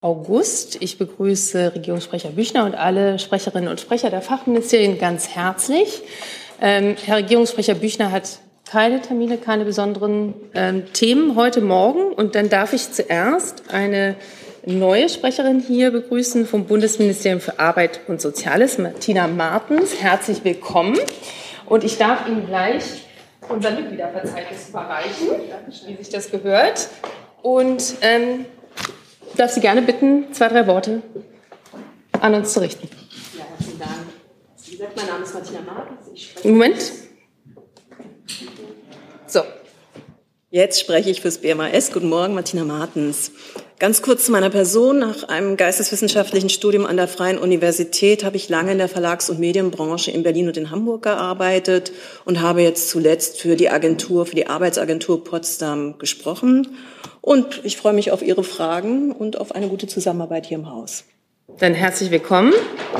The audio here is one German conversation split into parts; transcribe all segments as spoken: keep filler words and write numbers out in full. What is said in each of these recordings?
August. Ich begrüße Regierungssprecher Büchner und alle Sprecherinnen und Sprecher der Fachministerien ganz herzlich. Ähm, Herr Regierungssprecher Büchner hat keine Termine, keine besonderen ähm, Themen heute Morgen. Und dann darf ich zuerst eine neue Sprecherin hier begrüßen vom Bundesministerium für Arbeit und Soziales, Martina Martens. Herzlich willkommen. Und ich darf Ihnen gleich unser Mitgliederverzeichnis überreichen, wie sich das gehört. Und ähm, darf Sie gerne bitten, zwei, drei Worte an uns zu richten. Ja, herzlichen Dank. Wie gesagt, mein Name ist Martina Martens. Ich spreche Moment. So. Jetzt spreche ich fürs B M A S. Guten Morgen, Martina Martens. Ganz kurz zu meiner Person. Nach einem geisteswissenschaftlichen Studium an der Freien Universität habe ich lange in der Verlags- und Medienbranche in Berlin und in Hamburg gearbeitet und habe jetzt zuletzt für die Agentur, für die Arbeitsagentur Potsdam gesprochen. Und ich freue mich auf Ihre Fragen und auf eine gute Zusammenarbeit hier im Haus. Dann herzlich willkommen.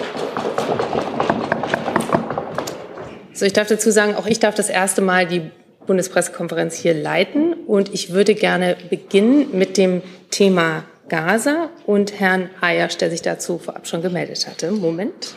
So, ich darf dazu sagen, auch ich darf das erste Mal die Bundespressekonferenz hier leiten. Und ich würde gerne beginnen mit dem Thema Gaza und Herrn Hayash, der sich dazu vorab schon gemeldet hatte. Moment.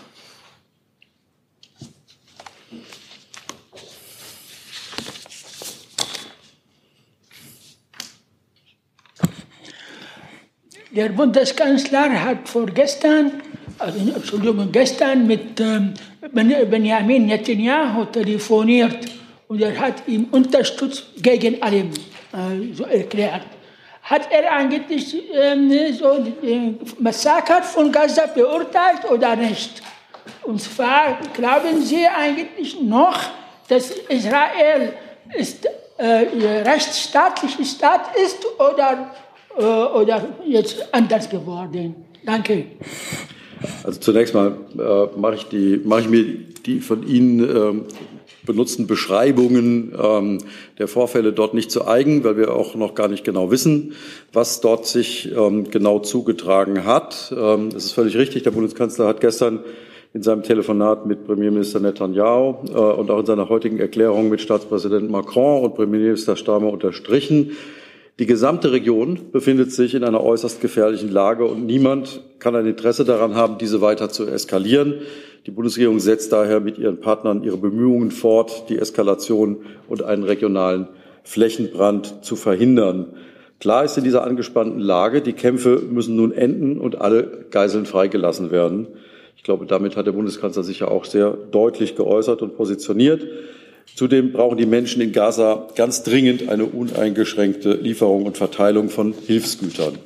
Der Bundeskanzler hat vorgestern, also Entschuldigung, gestern mit ähm, Benjamin Netanyahu telefoniert und er hat ihm unterstützt gegen alle äh, so erklärt. Hat er eigentlich ähm, so den Massaker von Gaza beurteilt oder nicht? Und zwar glauben Sie eigentlich noch, dass Israel ist, äh, rechtsstaatlicher Staat ist oder oder jetzt anders geworden? Danke. Also zunächst mal äh, mache ich, die, mache ich mir die von Ihnen ähm, benutzten Beschreibungen ähm, der Vorfälle dort nicht zu eigen, weil wir auch noch gar nicht genau wissen, was dort sich ähm, genau zugetragen hat. Ähm, es ist völlig richtig, der Bundeskanzler hat gestern in seinem Telefonat mit Premierminister Netanyahu äh, und auch in seiner heutigen Erklärung mit Staatspräsident Macron und Premierminister Starmer unterstrichen, die gesamte Region befindet sich in einer äußerst gefährlichen Lage und niemand kann ein Interesse daran haben, diese weiter zu eskalieren. Die Bundesregierung setzt daher mit ihren Partnern ihre Bemühungen fort, die Eskalation und einen regionalen Flächenbrand zu verhindern. Klar ist in dieser angespannten Lage, die Kämpfe müssen nun enden und alle Geiseln freigelassen werden. Ich glaube, damit hat der Bundeskanzler sich ja auch sehr deutlich geäußert und positioniert. Zudem brauchen die Menschen in Gaza ganz dringend eine uneingeschränkte Lieferung und Verteilung von Hilfsgütern.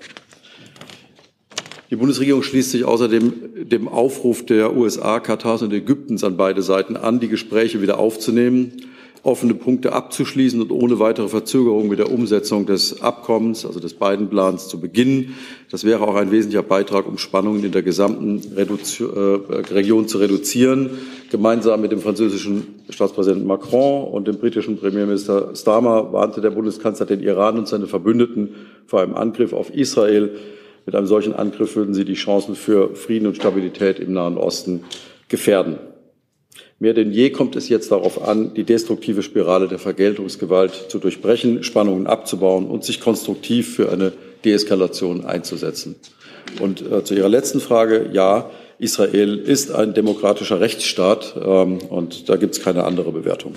Die Bundesregierung schließt sich außerdem dem Aufruf der U S A, Katars und Ägyptens an beide Seiten an, die Gespräche wieder aufzunehmen, offene Punkte abzuschließen und ohne weitere Verzögerung mit der Umsetzung des Abkommens, also des Biden-Plans, zu beginnen. Das wäre auch ein wesentlicher Beitrag, um Spannungen in der gesamten Redu- äh, Region zu reduzieren. Gemeinsam mit dem französischen Staatspräsidenten Macron und dem britischen Premierminister Starmer warnte der Bundeskanzler den Iran und seine Verbündeten vor einem Angriff auf Israel. Mit einem solchen Angriff würden sie die Chancen für Frieden und Stabilität im Nahen Osten gefährden. Mehr denn je kommt es jetzt darauf an, die destruktive Spirale der Vergeltungsgewalt zu durchbrechen, Spannungen abzubauen und sich konstruktiv für eine Deeskalation einzusetzen. Und äh, zu Ihrer letzten Frage, ja, Israel ist ein demokratischer Rechtsstaat ähm, und da gibt es keine andere Bewertung.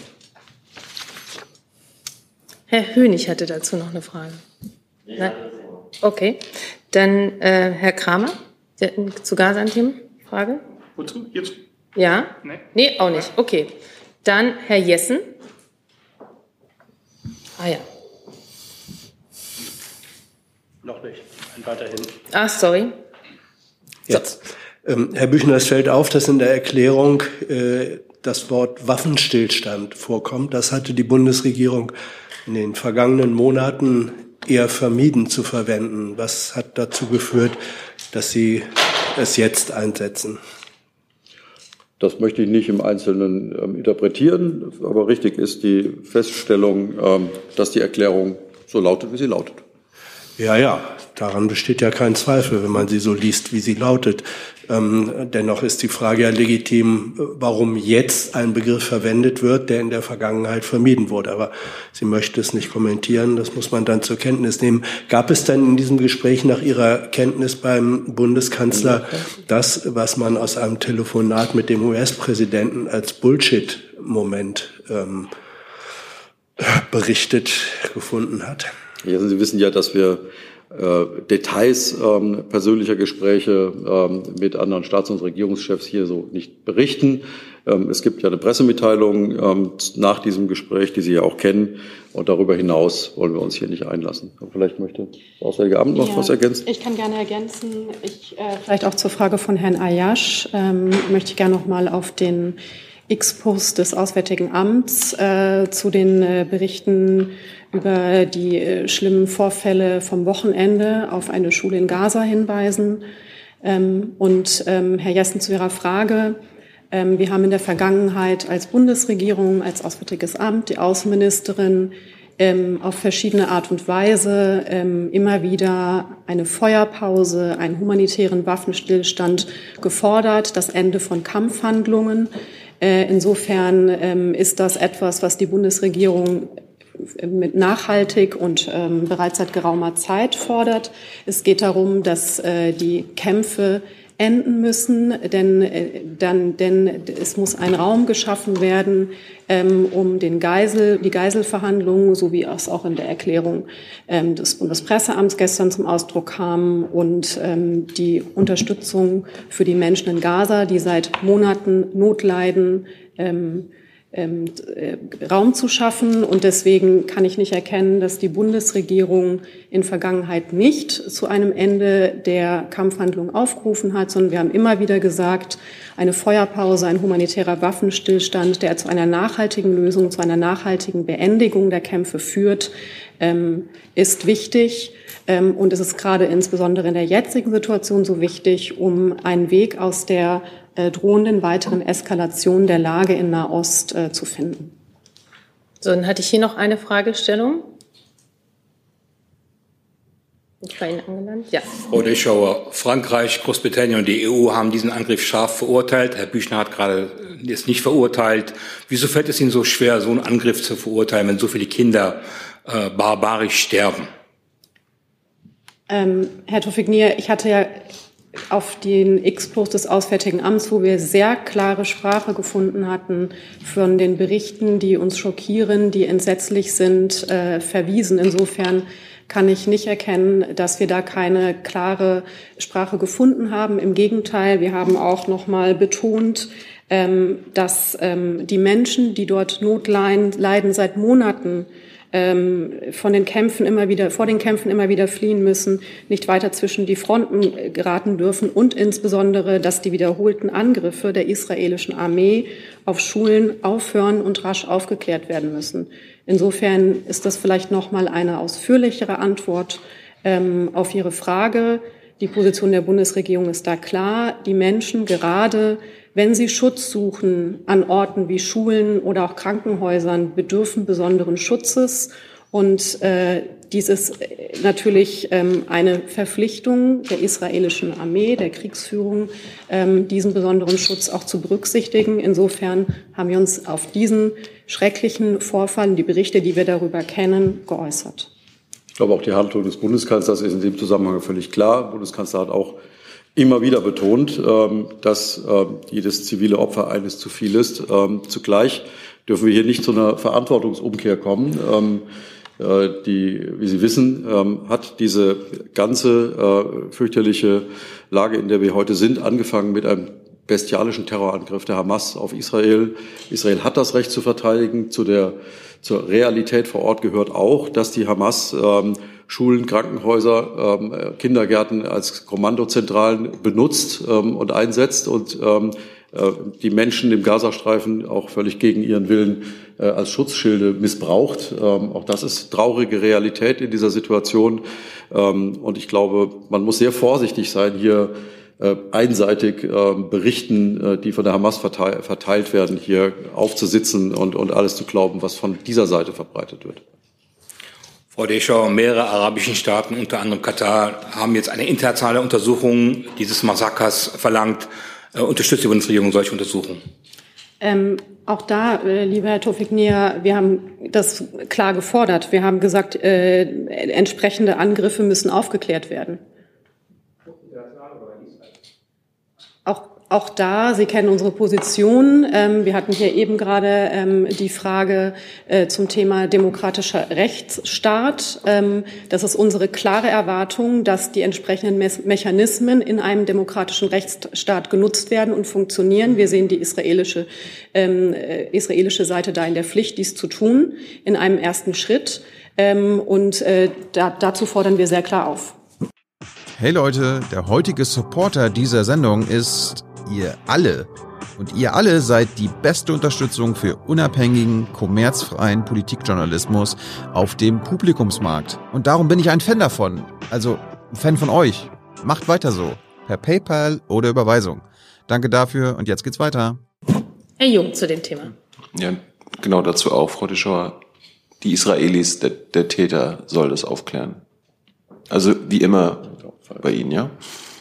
Herr Hönig hatte dazu noch eine Frage. Nein? Okay, dann äh, Herr Kramer, Sie hatten zu Gaza ein Thema? Frage? Wozu? Jetzt? Ja? Nee. Nee, auch nicht. Okay. Dann Herr Jessen. Ah ja. Noch nicht. Ein weiterhin. Ach, sorry. Jetzt. So. Ähm, Herr Büchner, es fällt auf, dass in der Erklärung äh, das Wort Waffenstillstand vorkommt. Das hatte die Bundesregierung in den vergangenen Monaten eher vermieden zu verwenden. Was hat dazu geführt, dass Sie es jetzt einsetzen? Das möchte ich nicht im Einzelnen ähm, interpretieren, aber richtig ist die Feststellung, ähm, dass die Erklärung so lautet, wie sie lautet. Ja, ja, daran besteht ja kein Zweifel, wenn man sie so liest, wie sie lautet. Ähm, dennoch ist die Frage ja legitim, warum jetzt ein Begriff verwendet wird, der in der Vergangenheit vermieden wurde. Aber sie möchte es nicht kommentieren, das muss man dann zur Kenntnis nehmen. Gab es denn in diesem Gespräch nach Ihrer Kenntnis beim Bundeskanzler das, was man aus einem Telefonat mit dem U S-Präsidenten als Bullshit-Moment ähm, berichtet gefunden hat? Ja, Sie wissen ja, dass wir äh, Details ähm, persönlicher Gespräche ähm, mit anderen Staats- und Regierungschefs hier so nicht berichten. Ähm, es gibt ja eine Pressemitteilung ähm, nach diesem Gespräch, die Sie ja auch kennen. Und darüber hinaus wollen wir uns hier nicht einlassen. Vielleicht möchte das Auswärtige Amt noch ja, was ergänzen. Ich kann gerne ergänzen. Ich, äh, vielleicht auch zur Frage von Herrn Ayash ähm, möchte ich gerne noch mal auf den X-Post des Auswärtigen Amts äh, zu den äh, Berichten über die äh, schlimmen Vorfälle vom Wochenende auf eine Schule in Gaza hinweisen. Ähm, und ähm, Herr Jessen, zu Ihrer Frage. Ähm, wir haben in der Vergangenheit als Bundesregierung, als Auswärtiges Amt, die Außenministerin ähm, auf verschiedene Art und Weise ähm, immer wieder eine Feuerpause, einen humanitären Waffenstillstand gefordert, das Ende von Kampfhandlungen. Insofern ähm, ist das etwas, was die Bundesregierung mit nachhaltig und ähm, bereits seit geraumer Zeit fordert. Es geht darum, dass äh, die Kämpfe enden müssen, denn, äh, dann, denn es muss ein Raum geschaffen werden, ähm, um den Geisel, die Geiselverhandlungen, so wie es auch in der Erklärung ähm, des Bundespresseamts gestern zum Ausdruck kam, und ähm, die Unterstützung für die Menschen in Gaza, die seit Monaten Not leiden, ähm, ähm, äh, Raum zu schaffen. Und deswegen kann ich nicht erkennen, dass die Bundesregierung in Vergangenheit nicht zu einem Ende der Kampfhandlung aufgerufen hat, sondern wir haben immer wieder gesagt, eine Feuerpause, ein humanitärer Waffenstillstand, der zu einer nachhaltigen Lösung, zu einer nachhaltigen Beendigung der Kämpfe führt, ähm, ist wichtig. Ähm, und es ist gerade insbesondere in der jetzigen Situation so wichtig, um einen Weg aus der äh, drohenden weiteren Eskalation der Lage in Nahost äh, zu finden. So, dann hatte ich hier noch eine Fragestellung. Ist bei Ihnen angelangt? Ja. Frau Deschauer, Frankreich, Großbritannien und die E U haben diesen Angriff scharf verurteilt. Herr Büchner hat gerade es nicht verurteilt. Wieso fällt es Ihnen so schwer, so einen Angriff zu verurteilen, wenn so viele Kinder äh, barbarisch sterben? Ähm, Herr Tawfik-Nia, ich hatte ja auf den X-Post des Auswärtigen Amts, wo wir sehr klare Sprache gefunden hatten, von den Berichten, die uns schockieren, die entsetzlich sind, äh, verwiesen. Insofern kann ich nicht erkennen, dass wir da keine klare Sprache gefunden haben. Im Gegenteil, wir haben auch noch mal betont, ähm, dass ähm, die Menschen, die dort Not leiden, leiden seit Monaten, von den Kämpfen immer wieder, vor den Kämpfen immer wieder fliehen müssen, nicht weiter zwischen die Fronten geraten dürfen, und insbesondere, dass die wiederholten Angriffe der israelischen Armee auf Schulen aufhören und rasch aufgeklärt werden müssen. Insofern ist das vielleicht noch mal eine ausführlichere Antwort ähm, auf Ihre Frage. Die Position der Bundesregierung ist da klar. Die Menschen, gerade wenn sie Schutz suchen an Orten wie Schulen oder auch Krankenhäusern, bedürfen besonderen Schutzes. Und äh, dies ist natürlich ähm, eine Verpflichtung der israelischen Armee, der Kriegsführung, ähm, diesen besonderen Schutz auch zu berücksichtigen. Insofern haben wir uns auf diesen schrecklichen Vorfall, die Berichte, die wir darüber kennen, geäußert. Ich glaube, auch die Haltung des Bundeskanzlers ist in dem Zusammenhang völlig klar. Der Bundeskanzler hat auch immer wieder betont, dass jedes zivile Opfer eines zu viel ist. Zugleich dürfen wir hier nicht zu einer Verantwortungsumkehr kommen. Die, wie Sie wissen, hat diese ganze fürchterliche Lage, in der wir heute sind, angefangen mit einem bestialischen Terrorangriff der Hamas auf Israel. Israel hat das Recht zu verteidigen. Zu der, zur Realität vor Ort gehört auch, dass die Hamas ähm, Schulen, Krankenhäuser, ähm, Kindergärten als Kommandozentralen benutzt ähm, und einsetzt und ähm, äh, die Menschen im Gazastreifen auch völlig gegen ihren Willen äh, als Schutzschilde missbraucht. Ähm, auch das ist traurige Realität in dieser Situation. Ähm, und ich glaube, man muss sehr vorsichtig sein, hier äh, einseitig äh, Berichten, äh, die von der Hamas verteil- verteilt werden, hier aufzusitzen und, und alles zu glauben, was von dieser Seite verbreitet wird. Frau Deschau, mehrere arabischen Staaten, unter anderem Katar, haben jetzt eine internationale Untersuchung dieses Massakers verlangt. Äh, unterstützt die Bundesregierung solche Untersuchungen? Ähm, auch da, äh, lieber Herr Tawfik-Nia, wir haben das klar gefordert. Wir haben gesagt, äh, entsprechende Angriffe müssen aufgeklärt werden. Auch, auch da, Sie kennen unsere Position. Ähm, wir hatten hier eben gerade ähm, die Frage äh, zum Thema demokratischer Rechtsstaat. Ähm, das ist unsere klare Erwartung, dass die entsprechenden Me- Mechanismen in einem demokratischen Rechtsstaat genutzt werden und funktionieren. Wir sehen die israelische, ähm, äh, israelische Seite da in der Pflicht, dies zu tun, in einem ersten Schritt. Ähm, und äh, da, dazu fordern wir sehr klar auf. Hey Leute, der heutige Supporter dieser Sendung ist ihr alle. Und ihr alle seid die beste Unterstützung für unabhängigen, kommerzfreien Politikjournalismus auf dem Publikumsmarkt. Und darum bin ich ein Fan davon. Also ein Fan von euch. Macht weiter so. Per PayPal oder Überweisung. Danke dafür und jetzt geht's weiter. Herr Jung zu dem Thema. Ja, genau dazu auch, Frau Deschauer. Die Israelis, der, der Täter soll das aufklären. Also wie immer bei Ihnen, ja?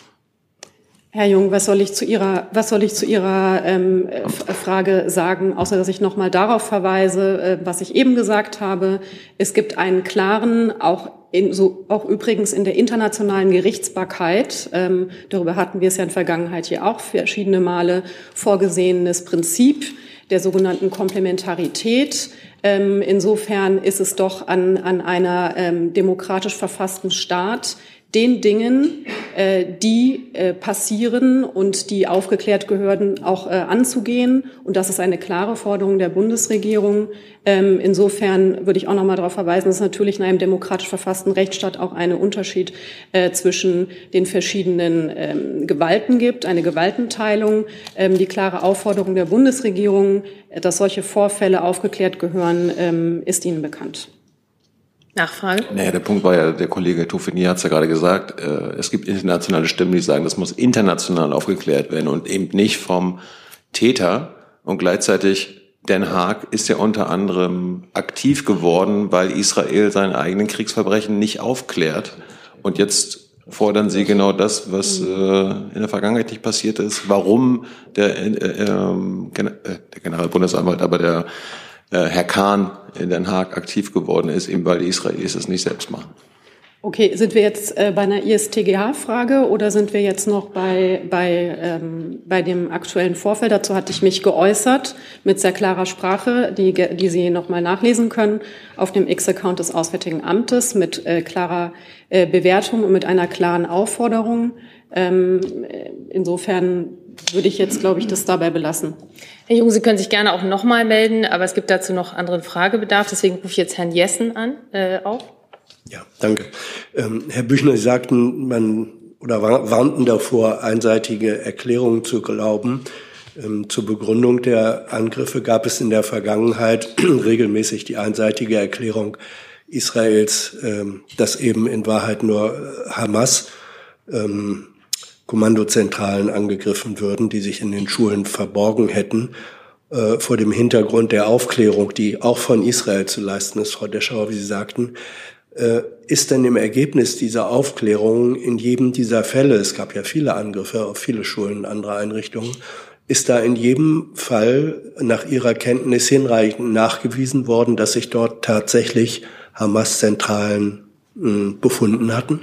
Herr Jung, was soll ich zu Ihrer, was soll ich zu Ihrer ähm, Frage sagen, außer dass ich nochmal darauf verweise, äh, was ich eben gesagt habe. Es gibt einen klaren, auch in, so, auch übrigens in der internationalen Gerichtsbarkeit, ähm, darüber hatten wir es ja in der Vergangenheit hier auch verschiedene Male, vorgesehenes Prinzip der sogenannten Komplementarität. Ähm, insofern ist es doch an, an einer ähm, demokratisch verfassten Staat, den Dingen, äh, die äh, passieren und die aufgeklärt gehören, auch äh, anzugehen. Und das ist eine klare Forderung der Bundesregierung. Ähm, insofern würde ich auch noch mal darauf verweisen, dass es natürlich in einem demokratisch verfassten Rechtsstaat auch einen Unterschied äh, zwischen den verschiedenen ähm, Gewalten gibt, eine Gewaltenteilung. Ähm, die klare Aufforderung der Bundesregierung, äh, dass solche Vorfälle aufgeklärt gehören, ähm, ist Ihnen bekannt. Nachfrage? Naja, der Punkt war ja, der Kollege Tawfik-Nia hat es ja gerade gesagt, äh, es gibt internationale Stimmen, die sagen, das muss international aufgeklärt werden und eben nicht vom Täter. Und gleichzeitig, Den Haag ist ja unter anderem aktiv geworden, weil Israel seine eigenen Kriegsverbrechen nicht aufklärt. Und jetzt fordern sie genau das, was äh, in der Vergangenheit nicht passiert ist. Warum der, äh, äh, der Generalbundesanwalt, aber der äh, Herr Kahn in Den Haag aktiv geworden ist, eben weil die Israelis es nicht selbst machen. Okay, sind wir jetzt äh, bei einer I S T G H-Frage oder sind wir jetzt noch bei, bei, ähm, bei dem aktuellen Vorfall? Dazu hatte ich mich geäußert mit sehr klarer Sprache, die, die Sie noch mal nachlesen können, auf dem X-Account des Auswärtigen Amtes mit äh, klarer äh, Bewertung und mit einer klaren Aufforderung. Ähm, insofern würde ich jetzt, glaube ich, das dabei belassen. Herr Jung, Sie können sich gerne auch noch mal melden, aber es gibt dazu noch anderen Fragebedarf. Deswegen rufe ich jetzt Herrn Jessen an, äh, auf. Ja, danke. Ähm, Herr Büchner, Sie sagten, man oder warnten davor, einseitige Erklärungen zu glauben. Ähm, zur Begründung der Angriffe gab es in der Vergangenheit regelmäßig die einseitige Erklärung Israels, ähm, dass eben in Wahrheit nur Hamas ähm, Kommandozentralen angegriffen würden, die sich in den Schulen verborgen hätten. Äh, vor dem Hintergrund der Aufklärung, die auch von Israel zu leisten ist, Frau Deschauer, wie Sie sagten, äh, ist denn im Ergebnis dieser Aufklärung in jedem dieser Fälle, es gab ja viele Angriffe auf viele Schulen und andere Einrichtungen, ist da in jedem Fall nach Ihrer Kenntnis hinreichend nachgewiesen worden, dass sich dort tatsächlich Hamas-Zentralen mh, befunden hatten?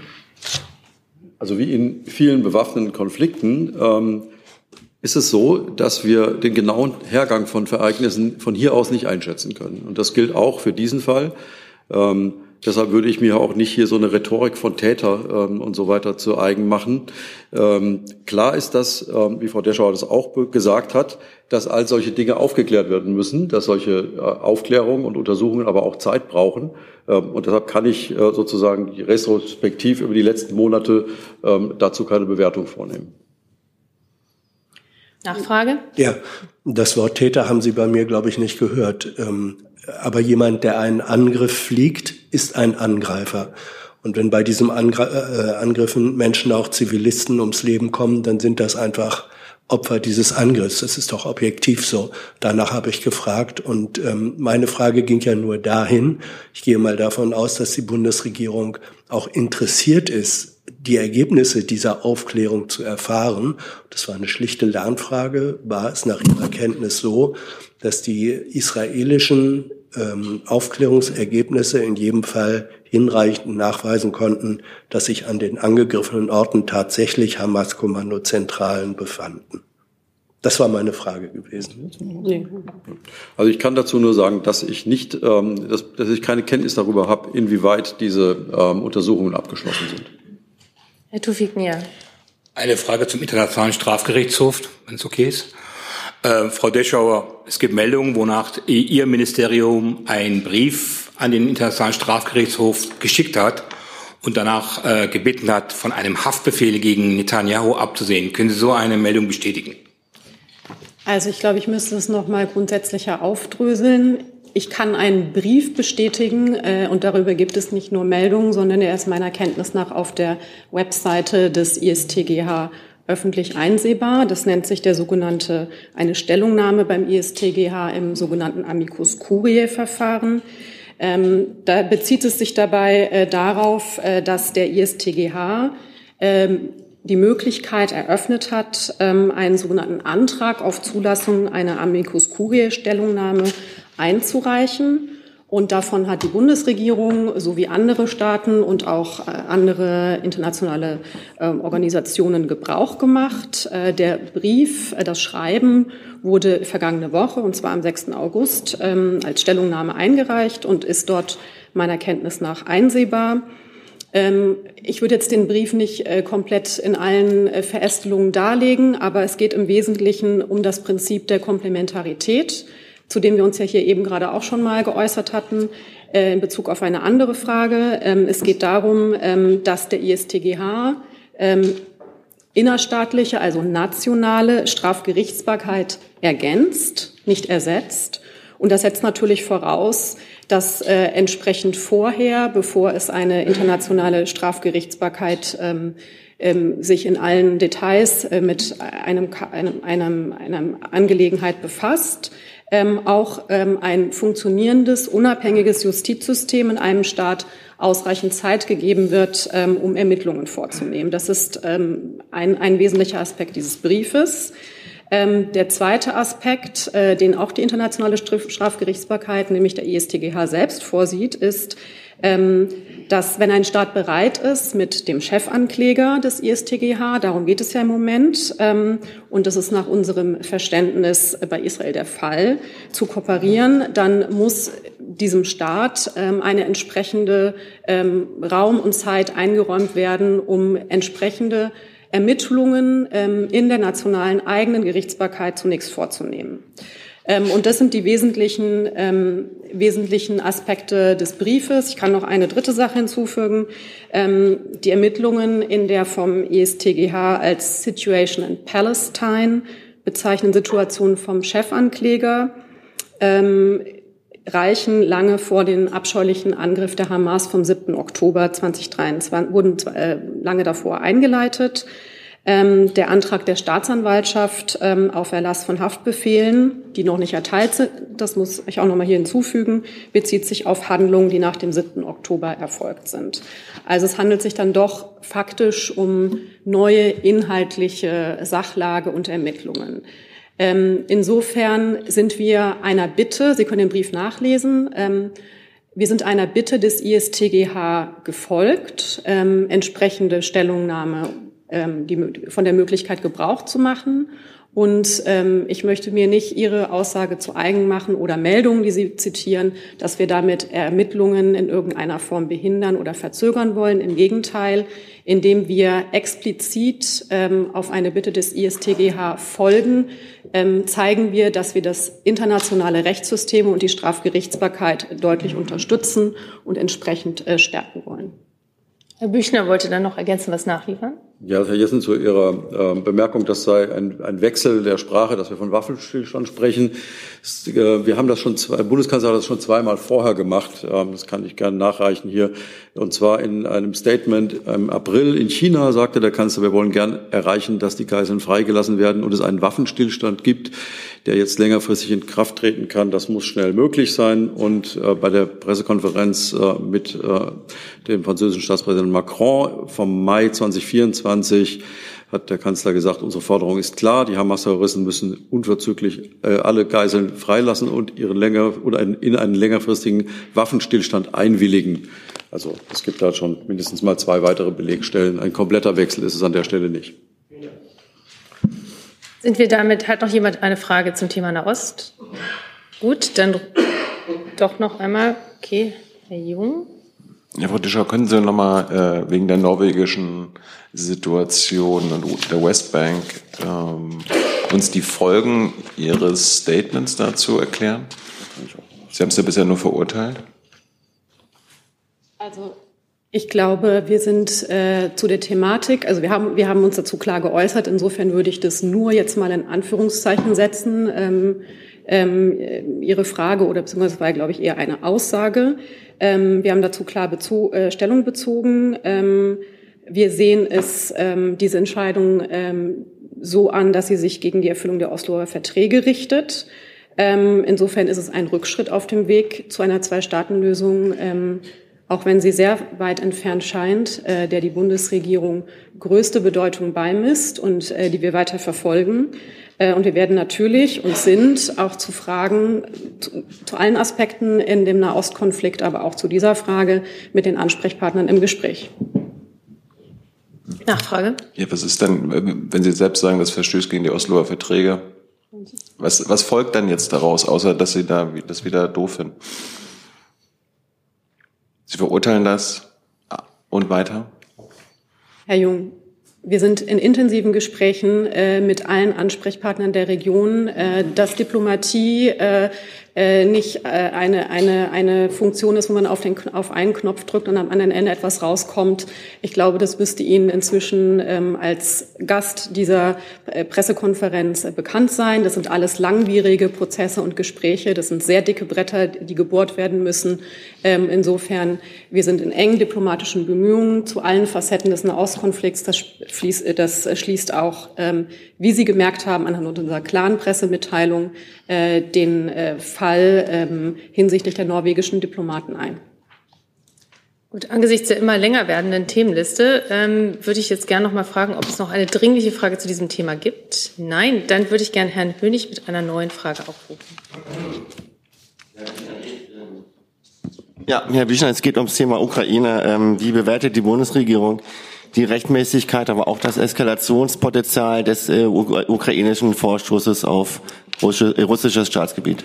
Also wie in vielen bewaffneten Konflikten ähm, ist es so, dass wir den genauen Hergang von Ereignissen von hier aus nicht einschätzen können. Und das gilt auch für diesen Fall. Ähm, deshalb würde ich mir auch nicht hier so eine Rhetorik von Täter ähm, und so weiter zu eigen machen. Ähm, klar ist das, ähm, wie Frau Deschauer das auch gesagt hat, dass all solche Dinge aufgeklärt werden müssen, dass solche äh, Aufklärungen und Untersuchungen aber auch Zeit brauchen. Ähm, und deshalb kann ich äh, sozusagen retrospektiv über die letzten Monate ähm, dazu keine Bewertung vornehmen. Nachfrage? Ja, das Wort Täter haben Sie bei mir, glaube ich, nicht gehört. Ähm, aber jemand, der einen Angriff fliegt, ist ein Angreifer. Und wenn bei diesem Angr- äh, Angriffen Menschen, auch Zivilisten, ums Leben kommen, dann sind das einfach Opfer dieses Angriffs. Das ist doch objektiv so. Danach habe ich gefragt und ähm, meine Frage ging ja nur dahin. Ich gehe mal davon aus, dass die Bundesregierung auch interessiert ist, die Ergebnisse dieser Aufklärung zu erfahren. Das war eine schlichte Lernfrage. War es nach Ihrer Kenntnis so, dass die israelischen ähm, Aufklärungsergebnisse in jedem Fall hinreichend nachweisen konnten, dass sich an den angegriffenen Orten tatsächlich Hamas-Kommandozentralen befanden? Das war meine Frage gewesen. Also ich kann dazu nur sagen, dass ich nicht, ähm, dass, dass ich keine Kenntnis darüber habe, inwieweit diese ähm, Untersuchungen abgeschlossen sind. Herr Tawfik Nia. Eine Frage zum Internationalen Strafgerichtshof, wenn es okay ist. Äh, Frau Deschauer, es gibt Meldungen, wonach Ihr Ministerium einen Brief an den Internationalen Strafgerichtshof geschickt hat und danach äh, gebeten hat, von einem Haftbefehl gegen Netanyahu abzusehen. Können Sie so eine Meldung bestätigen? Also ich glaube, ich müsste es noch mal grundsätzlicher aufdröseln. Ich kann einen Brief bestätigen äh, und darüber gibt es nicht nur Meldungen, sondern er ist meiner Kenntnis nach auf der Webseite des I S T G H öffentlich einsehbar. Das nennt sich der sogenannte, eine Stellungnahme beim I S T G H im sogenannten Amicus Curiae Verfahren. Ähm, da bezieht es sich dabei äh, darauf, äh, dass der I S T G H ähm, die Möglichkeit eröffnet hat, ähm, einen sogenannten Antrag auf Zulassung einer Amicus Curiae Stellungnahme einzureichen. Und davon hat die Bundesregierung sowie andere Staaten und auch äh, andere internationale äh, Organisationen Gebrauch gemacht. Äh, der Brief, äh, das Schreiben wurde vergangene Woche, und zwar am sechsten August, ähm, als Stellungnahme eingereicht und ist dort meiner Kenntnis nach einsehbar. Ähm, ich würde jetzt den Brief nicht äh, komplett in allen äh, Verästelungen darlegen, aber es geht im Wesentlichen um das Prinzip der Komplementarität, zu dem wir uns ja hier eben gerade auch schon mal geäußert hatten, äh, in Bezug auf eine andere Frage. Ähm, es geht darum, ähm, dass der I S T G H ähm, innerstaatliche, also nationale Strafgerichtsbarkeit ergänzt, nicht ersetzt. Und das setzt natürlich voraus, dass äh, entsprechend vorher, bevor es eine internationale Strafgerichtsbarkeit ähm, ähm, sich in allen Details äh, mit einem, einem, einem, einem Angelegenheit befasst, ähm, auch ähm, ein funktionierendes, unabhängiges Justizsystem in einem Staat ausreichend Zeit gegeben wird, ähm, um Ermittlungen vorzunehmen. Das ist ähm, ein, ein wesentlicher Aspekt dieses Briefes. Ähm, der zweite Aspekt, äh, den auch die internationale Strafgerichtsbarkeit, nämlich der I S T G H selbst vorsieht, ist, ähm, dass wenn ein Staat bereit ist, mit dem Chefankläger des I S T G H, darum geht es ja im Moment, ähm, und das ist nach unserem Verständnis bei Israel der Fall, zu kooperieren, dann muss diesem Staat ähm, eine entsprechende ähm, Raum und Zeit eingeräumt werden, um entsprechende Ermittlungen ähm, in der nationalen eigenen Gerichtsbarkeit zunächst vorzunehmen. Ähm, und das sind die wesentlichen, ähm, wesentlichen Aspekte des Briefes. Ich kann noch eine dritte Sache hinzufügen. Ähm, die Ermittlungen in der vom I S T G H als Situation in Palestine bezeichneten Situation vom Chefankläger ähm, reichen lange vor den abscheulichen Angriff der Hamas vom siebten Oktober zweitausenddreiundzwanzig, wurden äh, lange davor eingeleitet. Ähm, der Antrag der Staatsanwaltschaft ähm, auf Erlass von Haftbefehlen, die noch nicht erteilt sind, das muss ich auch noch mal hier hinzufügen, bezieht sich auf Handlungen, die nach dem siebten Oktober erfolgt sind. Also es handelt sich dann doch faktisch um neue inhaltliche Sachlage und Ermittlungen. Ähm, insofern sind wir einer Bitte, Sie können den Brief nachlesen, ähm, wir sind einer Bitte des I S T G H gefolgt, ähm, entsprechende Stellungnahme ähm, die, von der Möglichkeit Gebrauch zu machen. Und ähm, ich möchte mir nicht Ihre Aussage zu eigen machen oder Meldungen, die Sie zitieren, dass wir damit Ermittlungen in irgendeiner Form behindern oder verzögern wollen. Im Gegenteil, indem wir explizit ähm, auf eine Bitte des I S T G H folgen, ähm, zeigen wir, dass wir das internationale Rechtssystem und die Strafgerichtsbarkeit deutlich unterstützen und entsprechend äh, stärken wollen. Herr Büchner wollte dann noch ergänzend was nachliefern. Ja, Herr Jessen, zu Ihrer äh, Bemerkung, das sei ein, ein Wechsel der Sprache, dass wir von Waffenstillstand sprechen. Das, äh, wir haben das schon, zwei, der Bundeskanzler hat das schon zweimal vorher gemacht. Ähm, das kann ich gerne nachreichen hier. Und zwar in einem Statement im April in China sagte der Kanzler, wir wollen gern erreichen, dass die Geiseln freigelassen werden und es einen Waffenstillstand gibt, der jetzt längerfristig in Kraft treten kann. Das muss schnell möglich sein. Und äh, bei der Pressekonferenz äh, mit äh, dem französischen Staatspräsidenten Macron vom Mai zweitausendvierundzwanzig hat der Kanzler gesagt, unsere Forderung ist klar, die Hamas-Terroristen müssen unverzüglich äh, alle Geiseln freilassen und ihren länger oder in einen längerfristigen Waffenstillstand einwilligen. Also es gibt da schon mindestens mal zwei weitere Belegstellen. Ein kompletter Wechsel ist es an der Stelle nicht. Sind wir damit, hat noch jemand eine Frage zum Thema Nahost? Gut, dann doch noch einmal, okay, Herr Jung. Ja, Frau Discher, können Sie noch mal äh, wegen der norwegischen Situation und der Westbank ähm, uns die Folgen Ihres Statements dazu erklären? Sie haben es ja bisher nur verurteilt. Also ich glaube, wir sind äh, zu der Thematik, also wir haben, wir haben uns dazu klar geäußert. Insofern würde ich das nur jetzt mal in Anführungszeichen setzen. Ähm, ähm, Ihre Frage oder beziehungsweise war, glaube ich, eher eine Aussage. Ähm, wir haben dazu klar bezo- äh, Stellung bezogen. Ähm, wir sehen es, ähm, diese Entscheidung ähm, so an, dass sie sich gegen die Erfüllung der Osloer Verträge richtet. Ähm, insofern ist es ein Rückschritt auf dem Weg zu einer Zwei-Staaten-Lösung, ähm, auch wenn sie sehr weit entfernt scheint, äh, der die Bundesregierung größte Bedeutung beimisst und äh, die wir weiter verfolgen. Äh, und wir werden natürlich und sind auch zu Fragen, zu, zu allen Aspekten in dem Nahostkonflikt, aber auch zu dieser Frage mit den Ansprechpartnern im Gespräch. Nachfrage? Ja, was ist denn, wenn Sie selbst sagen, das verstößt gegen die Osloer Verträge? Was, was folgt dann jetzt daraus, außer dass Sie da das wieder doof finden? Sie verurteilen das und weiter? Herr Jung, wir sind in intensiven Gesprächen äh, mit allen Ansprechpartnern der Region, äh, dass Diplomatie äh, äh, nicht äh, eine, eine, eine Funktion ist, wo man auf, den, auf einen Knopf drückt und am anderen Ende etwas rauskommt. Ich glaube, das müsste Ihnen inzwischen ähm, als Gast dieser äh, Pressekonferenz äh, bekannt sein. Das sind alles langwierige Prozesse und Gespräche. Das sind sehr dicke Bretter, die gebohrt werden müssen. Ähm, insofern, wir sind in engen diplomatischen Bemühungen zu allen Facetten des Nahostkonflikts. Das, fließt, das schließt auch, ähm, wie Sie gemerkt haben, anhand unserer klaren Pressemitteilung, äh, den äh, Fall ähm, hinsichtlich der norwegischen Diplomaten ein. Gut, angesichts der immer länger werdenden Themenliste ähm, würde ich jetzt gerne noch mal fragen, ob es noch eine dringliche Frage zu diesem Thema gibt. Nein, dann würde ich gerne Herrn Hönig mit einer neuen Frage aufrufen. Ja, Herr Büchner, es geht ums Thema Ukraine. Ähm, wie bewertet die Bundesregierung die Rechtmäßigkeit, aber auch das Eskalationspotenzial des äh, ukrainischen Vorstoßes auf russisches Staatsgebiet?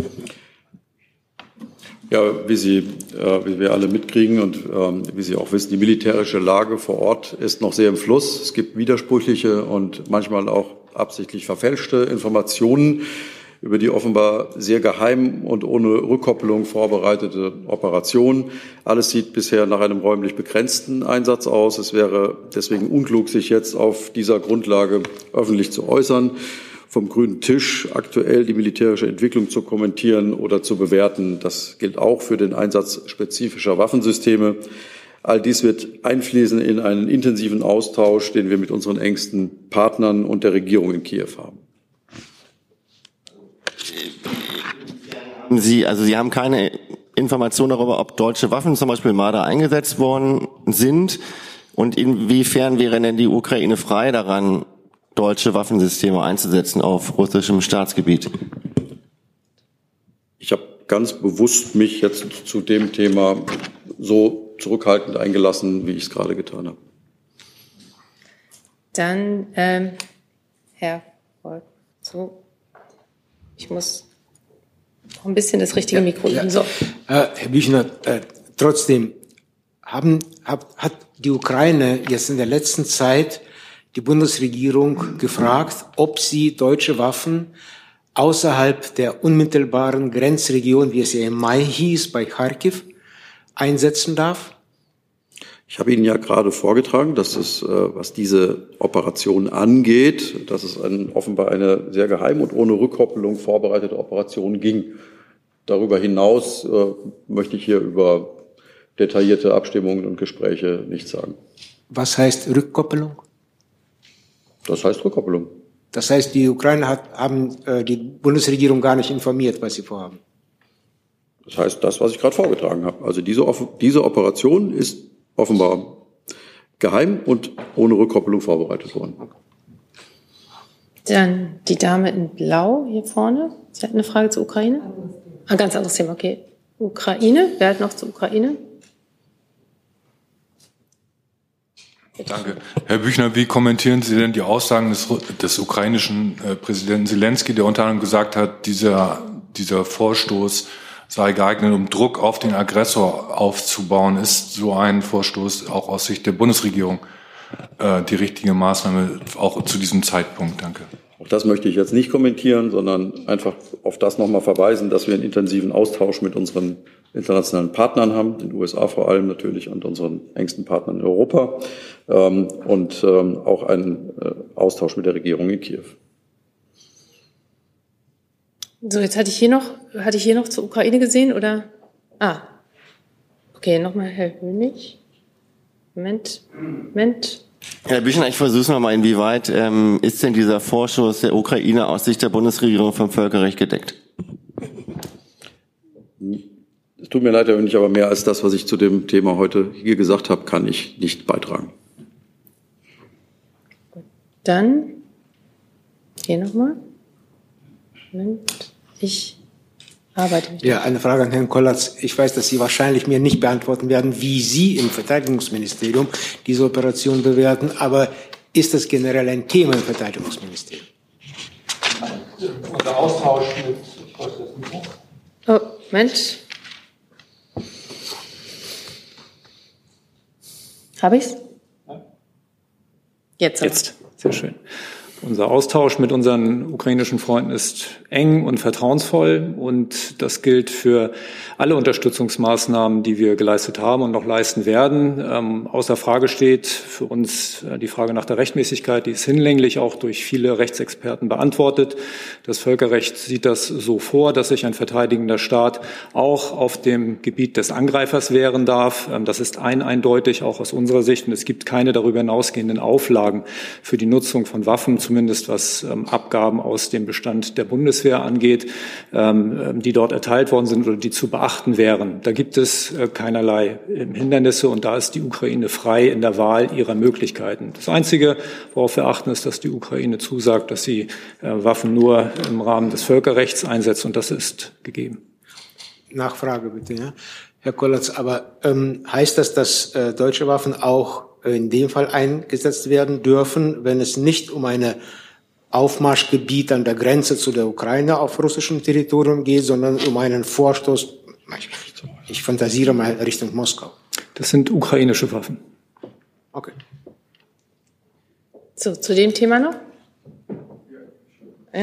Ja, wie Sie, äh, wie wir alle mitkriegen und ähm, wie Sie auch wissen, die militärische Lage vor Ort ist noch sehr im Fluss. Es gibt widersprüchliche und manchmal auch absichtlich verfälschte Informationen über die offenbar sehr geheim und ohne Rückkopplung vorbereitete Operation. Alles sieht bisher nach einem räumlich begrenzten Einsatz aus. Es wäre deswegen unklug, sich jetzt auf dieser Grundlage öffentlich zu äußern, vom grünen Tisch aktuell die militärische Entwicklung zu kommentieren oder zu bewerten. Das gilt auch für den Einsatz spezifischer Waffensysteme. All dies wird einfließen in einen intensiven Austausch, den wir mit unseren engsten Partnern und der Regierung in Kiew haben. Sie, also Sie haben keine Information darüber, ob deutsche Waffen, zum Beispiel Marder, eingesetzt worden sind, und inwiefern wäre denn die Ukraine frei daran, deutsche Waffensysteme einzusetzen auf russischem Staatsgebiet? Ich habe ganz bewusst mich jetzt zu dem Thema so zurückhaltend eingelassen, wie ich es gerade getan habe. Dann ähm, Herr Wolf, so, ich muss noch ein bisschen das richtige Mikro ja, nehmen. So. Äh, Herr Büchner, äh, trotzdem haben, hab, hat die Ukraine jetzt in der letzten Zeit die Bundesregierung gefragt, ob sie deutsche Waffen außerhalb der unmittelbaren Grenzregion, wie es ja im Mai hieß, bei Kharkiv, einsetzen darf? Ich habe Ihnen ja gerade vorgetragen, dass es, was diese Operation angeht, dass es ein, offenbar eine sehr geheim und ohne Rückkoppelung vorbereitete Operation ging. Darüber hinaus äh, möchte ich hier über detaillierte Abstimmungen und Gespräche nichts sagen. Was heißt Rückkoppelung? Das heißt Rückkoppelung. Das heißt, die Ukrainer hat, haben äh, die Bundesregierung gar nicht informiert, was sie vorhaben. Das heißt, das, was ich gerade vorgetragen habe. Also diese, diese Operation ist offenbar geheim und ohne Rückkoppelung vorbereitet worden. Dann die Dame in Blau hier vorne. Sie hat eine Frage zur Ukraine? Ein ganz anderes Thema, okay. Ukraine, wer hat noch zur Ukraine? Danke. Herr Büchner, wie kommentieren Sie denn die Aussagen des, des ukrainischen äh, Präsidenten Zelensky, der unter anderem gesagt hat, dieser, dieser Vorstoß sei geeignet, um Druck auf den Aggressor aufzubauen? Ist so ein Vorstoß auch aus Sicht der Bundesregierung äh, die richtige Maßnahme, auch zu diesem Zeitpunkt? Danke. Auch das möchte ich jetzt nicht kommentieren, sondern einfach auf das nochmal verweisen, dass wir einen intensiven Austausch mit unseren internationalen Partnern haben, den U S A vor allem natürlich und unseren engsten Partnern in Europa, ähm, und ähm, auch einen äh, Austausch mit der Regierung in Kiew. So, jetzt hatte ich hier noch, hatte ich hier noch zur Ukraine gesehen, oder? Ah. Okay, nochmal Herr Hönig. Moment, Moment. Herr Büchner, ich versuche es nochmal, inwieweit ähm, ist denn dieser Vorschuss der Ukraine aus Sicht der Bundesregierung vom Völkerrecht gedeckt? Es tut mir leid, Herr Hönig, aber mehr als das, was ich zu dem Thema heute hier gesagt habe, kann ich nicht beitragen. Dann hier nochmal. Moment, ich arbeite mit. Ja, eine Frage an Herrn Kollatz. Ich weiß, dass Sie wahrscheinlich mir nicht beantworten werden, wie Sie im Verteidigungsministerium diese Operation bewerten, aber ist das generell ein Thema im Verteidigungsministerium? Unser Austausch mit, ich weiß das nicht. Oh, Mensch. Habe ich's? Jetzt. Jetzt. Sehr schön. Unser Austausch mit unseren ukrainischen Freunden ist eng und vertrauensvoll, und das gilt für alle Unterstützungsmaßnahmen, die wir geleistet haben und noch leisten werden. Ähm, außer Frage steht für uns äh, die Frage nach der Rechtmäßigkeit, die ist hinlänglich auch durch viele Rechtsexperten beantwortet. Das Völkerrecht sieht das so vor, dass sich ein verteidigender Staat auch auf dem Gebiet des Angreifers wehren darf. Ähm, das ist ein eindeutig auch aus unserer Sicht, und es gibt keine darüber hinausgehenden Auflagen für die Nutzung von Waffen, zumindest was ähm, Abgaben aus dem Bestand der Bundeswehr angeht, ähm, die dort erteilt worden sind oder die zu beachten wären. Da gibt es äh, keinerlei äh, Hindernisse, und da ist die Ukraine frei in der Wahl ihrer Möglichkeiten. Das Einzige, worauf wir achten, ist, dass die Ukraine zusagt, dass sie äh, Waffen nur im Rahmen des Völkerrechts einsetzt, und das ist gegeben. Nachfrage bitte, ja. Herr Kollatz, aber ähm, heißt das, dass äh, deutsche Waffen auch in dem Fall eingesetzt werden dürfen, wenn es nicht um eine Aufmarschgebiet an der Grenze zu der Ukraine auf russischem Territorium geht, sondern um einen Vorstoß, ich fantasiere mal, Richtung Moskau? Das sind ukrainische Waffen. Okay. So, zu dem Thema noch? Ja.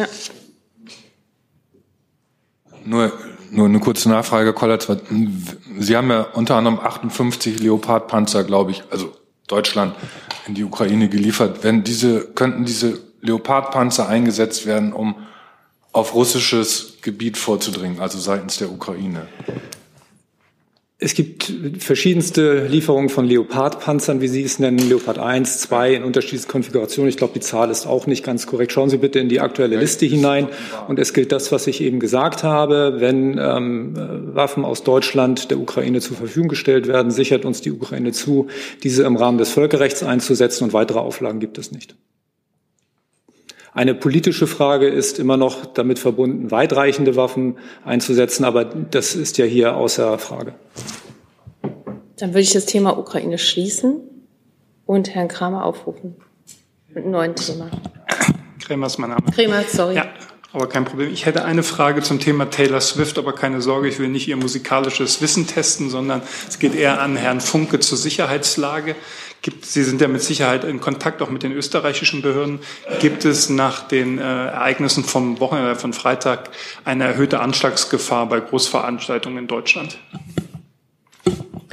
Nur, nur eine kurze Nachfrage, Kollatz. Sie haben ja unter anderem achtundfünfzig Leopard-Panzer, glaube ich, also Deutschland, in die Ukraine geliefert. Wenn diese, könnten diese Leopard-Panzer eingesetzt werden, um auf russisches Gebiet vorzudringen, also seitens der Ukraine? Es gibt verschiedenste Lieferungen von Leopard-Panzern, wie Sie es nennen, Leopard eins, zwei in unterschiedlichen Konfigurationen. Ich glaube, die Zahl ist auch nicht ganz korrekt. Schauen Sie bitte in die aktuelle Liste hinein. Und es gilt das, was ich eben gesagt habe. Wenn ähm, Waffen aus Deutschland der Ukraine zur Verfügung gestellt werden, sichert uns die Ukraine zu, diese im Rahmen des Völkerrechts einzusetzen, und weitere Auflagen gibt es nicht. Eine politische Frage ist immer noch damit verbunden, weitreichende Waffen einzusetzen, aber das ist ja hier außer Frage. Dann würde ich das Thema Ukraine schließen und Herrn Kramer aufrufen mit einem neuen Thema. Krämer ist mein Name. Krämer, sorry. Ja, aber kein Problem. Ich hätte eine Frage zum Thema Taylor Swift, aber keine Sorge, ich will nicht Ihr musikalisches Wissen testen, sondern es geht eher an Herrn Funke zur Sicherheitslage. Gibt, Sie sind ja mit Sicherheit in Kontakt auch mit den österreichischen Behörden. Gibt es nach den äh, Ereignissen vom Wochenende, von Freitag, eine erhöhte Anschlagsgefahr bei Großveranstaltungen in Deutschland?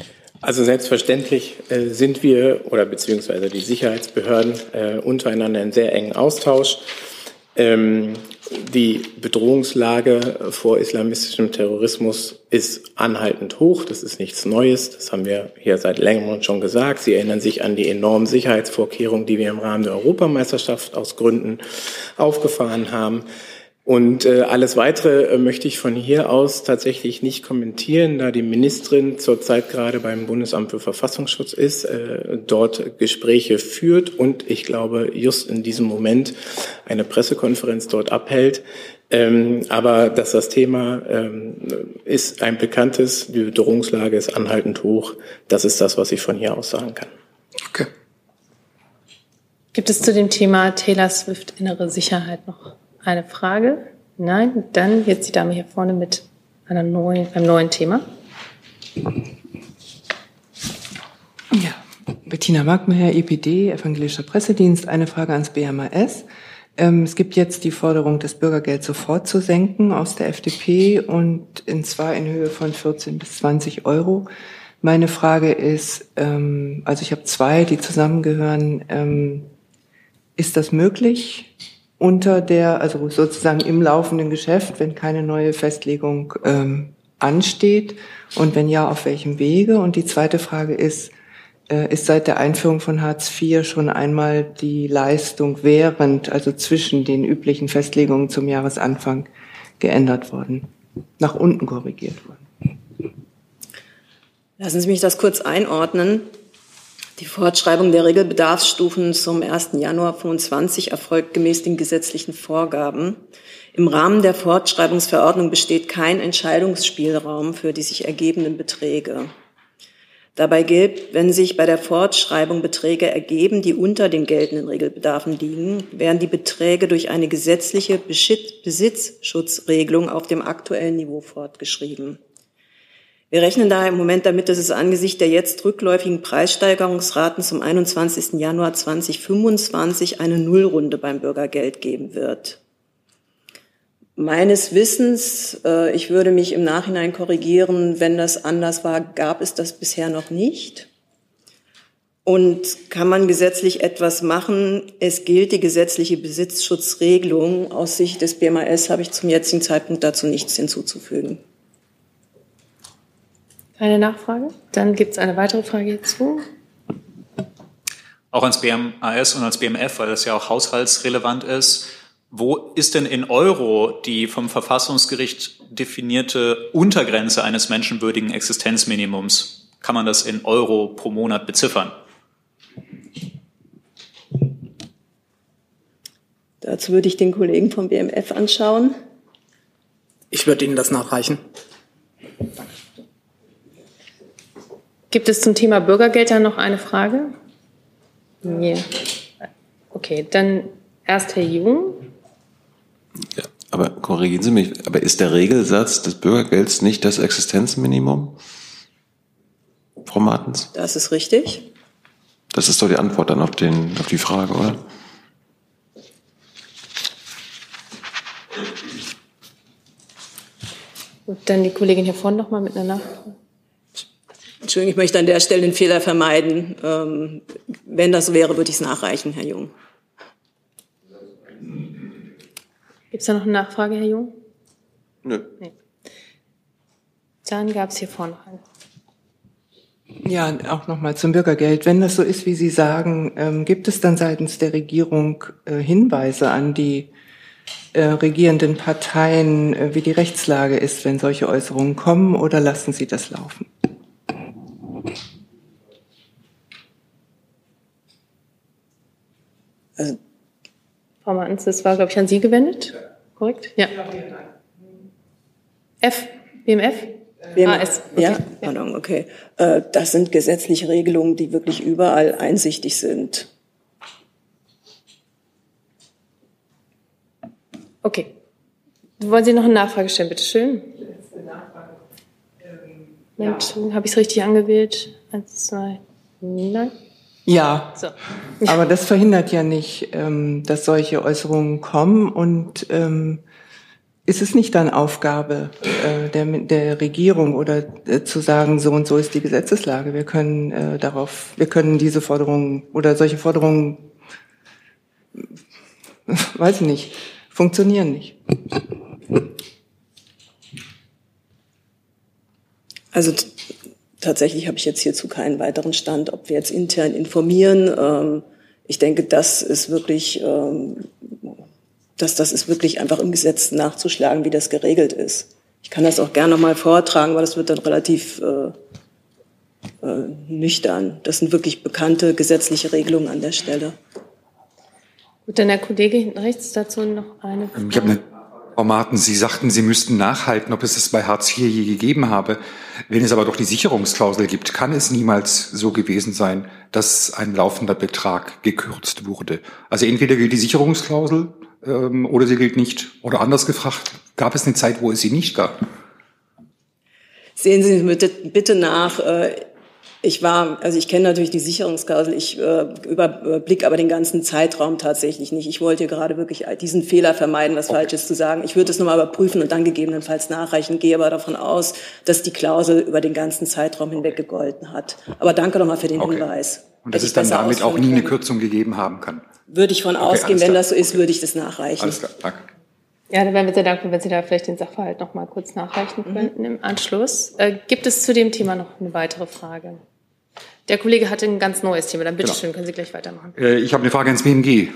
Also selbstverständlich äh, sind wir oder beziehungsweise die Sicherheitsbehörden äh, untereinander in sehr engen Austausch. Ähm, die Bedrohungslage vor islamistischem Terrorismus ist anhaltend hoch. Das ist nichts Neues. Das haben wir hier seit längerem schon gesagt. Sie erinnern sich an die enormen Sicherheitsvorkehrungen, die wir im Rahmen der Europameisterschaft aus Gründen aufgefahren haben. Und äh, alles Weitere äh, möchte ich von hier aus tatsächlich nicht kommentieren, da die Ministerin zurzeit gerade beim Bundesamt für Verfassungsschutz ist, äh, dort Gespräche führt und ich glaube just in diesem Moment eine Pressekonferenz dort abhält. Ähm, aber dass das Thema ähm, ist ein bekanntes, die Bedrohungslage ist anhaltend hoch. Das ist das, was ich von hier aus sagen kann. Okay. Gibt es zu dem Thema Taylor Swift innere Sicherheit noch eine Frage? Nein? Dann jetzt die Dame hier vorne mit einer neuen, einem neuen Thema. Ja, Bettina Magmeyer, E P D, Evangelischer Pressedienst. Eine Frage ans B M A S. Ähm, es gibt jetzt die Forderung, das Bürgergeld sofort zu senken aus der F D P und in zwar in Höhe von vierzehn bis zwanzig Euro. Meine Frage ist, ähm, also ich habe zwei, die zusammengehören. Ähm, ist das möglich? Unter der, also sozusagen im laufenden Geschäft, wenn keine neue Festlegung ähm, ansteht? Und wenn ja, auf welchem Wege? Und die zweite Frage ist, äh, ist seit der Einführung von Hartz vier schon einmal die Leistung während, also zwischen den üblichen Festlegungen zum Jahresanfang geändert worden, nach unten korrigiert worden? Lassen Sie mich das kurz einordnen. Die Fortschreibung der Regelbedarfsstufen zum ersten Januar fünfundzwanzig erfolgt gemäß den gesetzlichen Vorgaben. Im Rahmen der Fortschreibungsverordnung besteht kein Entscheidungsspielraum für die sich ergebenden Beträge. Dabei gilt, wenn sich bei der Fortschreibung Beträge ergeben, die unter den geltenden Regelbedarfen liegen, werden die Beträge durch eine gesetzliche Besitzschutzregelung auf dem aktuellen Niveau fortgeschrieben. Wir rechnen daher im Moment damit, dass es angesichts der jetzt rückläufigen Preissteigerungsraten zum einundzwanzigsten Januar zweitausendfünfundzwanzig eine Nullrunde beim Bürgergeld geben wird. Meines Wissens, äh, ich würde mich im Nachhinein korrigieren, wenn das anders war, gab es das bisher noch nicht. Und kann man gesetzlich etwas machen? Es gilt die gesetzliche Besitzschutzregelung. Aus Sicht des B M A S habe ich zum jetzigen Zeitpunkt dazu nichts hinzuzufügen. Keine Nachfrage? Dann gibt es eine weitere Frage hierzu. Auch ans B M A S und ans B M F, weil das ja auch haushaltsrelevant ist. Wo ist denn in Euro die vom Verfassungsgericht definierte Untergrenze eines menschenwürdigen Existenzminimums? Kann man das in Euro pro Monat beziffern? Dazu würde ich den Kollegen vom B M F anschauen. Ich würde Ihnen das nachreichen. Danke. Gibt es zum Thema Bürgergeld dann noch eine Frage? Nee. Okay, dann erst Herr Jung. Ja, aber korrigieren Sie mich, aber ist der Regelsatz des Bürgergelds nicht das Existenzminimum, Frau Martens? Das ist richtig. Das ist doch die Antwort dann auf, den, auf die Frage, oder? Und dann die Kollegin hier vorne noch mal mit einer Nachfrage. Entschuldigung, ich möchte an der Stelle den Fehler vermeiden. Ähm, wenn das so wäre, würde ich es nachreichen, Herr Jung. Gibt es da noch eine Nachfrage, Herr Jung? Nö. Nee. Dann gab es hier vorne noch eine. Ja, auch nochmal zum Bürgergeld. Wenn das so ist, wie Sie sagen, ähm, gibt es dann seitens der Regierung äh, Hinweise an die äh, regierenden Parteien, äh, wie die Rechtslage ist, wenn solche Äußerungen kommen, oder lassen Sie das laufen? Also, Frau Martens, das war, glaube ich, an Sie gewendet. Ja. Korrekt? Ja. F, B M F? B M F, A S. Okay. Ja, pardon, okay. Das sind gesetzliche Regelungen, die wirklich überall einsichtig sind. Okay. Wollen Sie noch eine Nachfrage stellen, bitte schön? Moment, ja. Habe ich es richtig angewählt? Eins, zwei, nein. Ja, so. Aber das verhindert ja nicht, ähm, dass solche Äußerungen kommen. Und ähm, ist es nicht dann Aufgabe äh, der, der Regierung oder äh, zu sagen, so und so ist die Gesetzeslage? Wir können äh, darauf, wir können diese Forderungen oder solche Forderungen, weiß ich nicht, funktionieren nicht. Also t- tatsächlich habe ich jetzt hierzu keinen weiteren Stand, ob wir jetzt intern informieren. Ähm, ich denke, das ist wirklich, ähm, dass das ist wirklich einfach im Gesetz nachzuschlagen, wie das geregelt ist. Ich kann das auch gerne noch mal vortragen, weil das wird dann relativ äh, äh, nüchtern. Das sind wirklich bekannte gesetzliche Regelungen an der Stelle. Gut, dann der Kollege hinten rechts dazu noch eine Frage. Ich habe eine Frau Martens, Sie sagten, Sie müssten nachhalten, ob es es bei Hartz vier je gegeben habe. Wenn es aber doch die Sicherungsklausel gibt, kann es niemals so gewesen sein, dass ein laufender Betrag gekürzt wurde. Also entweder gilt die Sicherungsklausel ähm, oder sie gilt nicht. Oder anders gefragt, gab es eine Zeit, wo es sie nicht gab? Sehen Sie bitte, bitte nach. Äh, Ich war, also ich kenne natürlich die Sicherungsklausel, ich äh, überblicke aber den ganzen Zeitraum tatsächlich nicht. Ich wollte gerade wirklich diesen Fehler vermeiden, was okay. Falsches zu sagen. Ich würde es nochmal überprüfen und dann gegebenenfalls nachreichen, gehe aber davon aus, dass die Klausel über den ganzen Zeitraum hinweg gegolten hat. Aber danke nochmal für den okay. Hinweis. Und dass es dann damit auch nie eine Kürzung gegeben haben kann? Würde ich von okay, ausgehen, wenn klar. das so ist, würde ich das nachreichen. Alles klar, danke. Ja, dann wären wir sehr dankbar, wenn Sie da vielleicht den Sachverhalt noch mal kurz nachreichen könnten mhm. im Anschluss. Äh, gibt es zu dem Thema noch eine weitere Frage? Der Kollege hatte ein ganz neues Thema. Dann bitte genau. schön, können Sie gleich weitermachen. Äh, ich habe eine Frage ans B M G.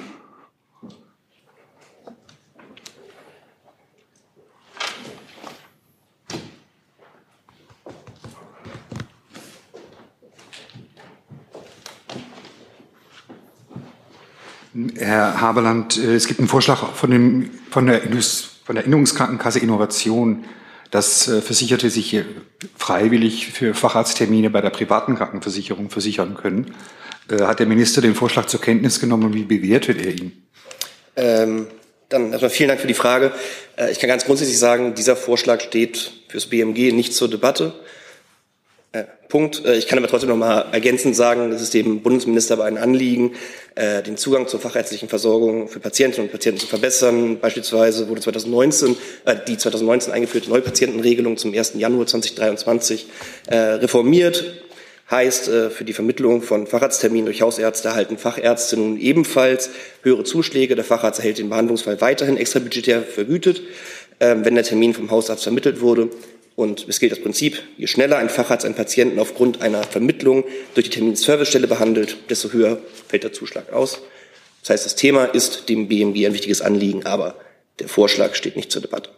Herr Haberland, es gibt einen Vorschlag von, dem, von, der, von der Erinnerungskrankenkasse Innovation, dass Versicherte sich freiwillig für Facharzttermine bei der privaten Krankenversicherung versichern können. Hat der Minister den Vorschlag zur Kenntnis genommen und wie bewertet er ihn? Ähm, dann erstmal vielen Dank für die Frage. Ich kann ganz grundsätzlich sagen, dieser Vorschlag steht fürs B M G nicht zur Debatte. Äh, Punkt. Ich kann aber trotzdem noch mal ergänzend sagen, dass es dem Bundesminister aber ein Anliegen, äh, den Zugang zur fachärztlichen Versorgung für Patientinnen und Patienten zu verbessern. Beispielsweise wurde zweitausendneunzehn, äh, die zweitausendneunzehn eingeführte Neupatientenregelung zum ersten Januar zweitausenddreiundzwanzig äh, reformiert. Heißt, äh, für die Vermittlung von Facharztterminen durch Hausärzte erhalten Fachärzte nun ebenfalls höhere Zuschläge. Der Facharzt erhält den Behandlungsfall weiterhin extrabudgetär vergütet, äh, wenn der Termin vom Hausarzt vermittelt wurde. Und es gilt das Prinzip, je schneller ein Facharzt einen Patienten aufgrund einer Vermittlung durch die Terminservicestelle behandelt, desto höher fällt der Zuschlag aus. Das heißt, das Thema ist dem B M G ein wichtiges Anliegen, aber der Vorschlag steht nicht zur Debatte.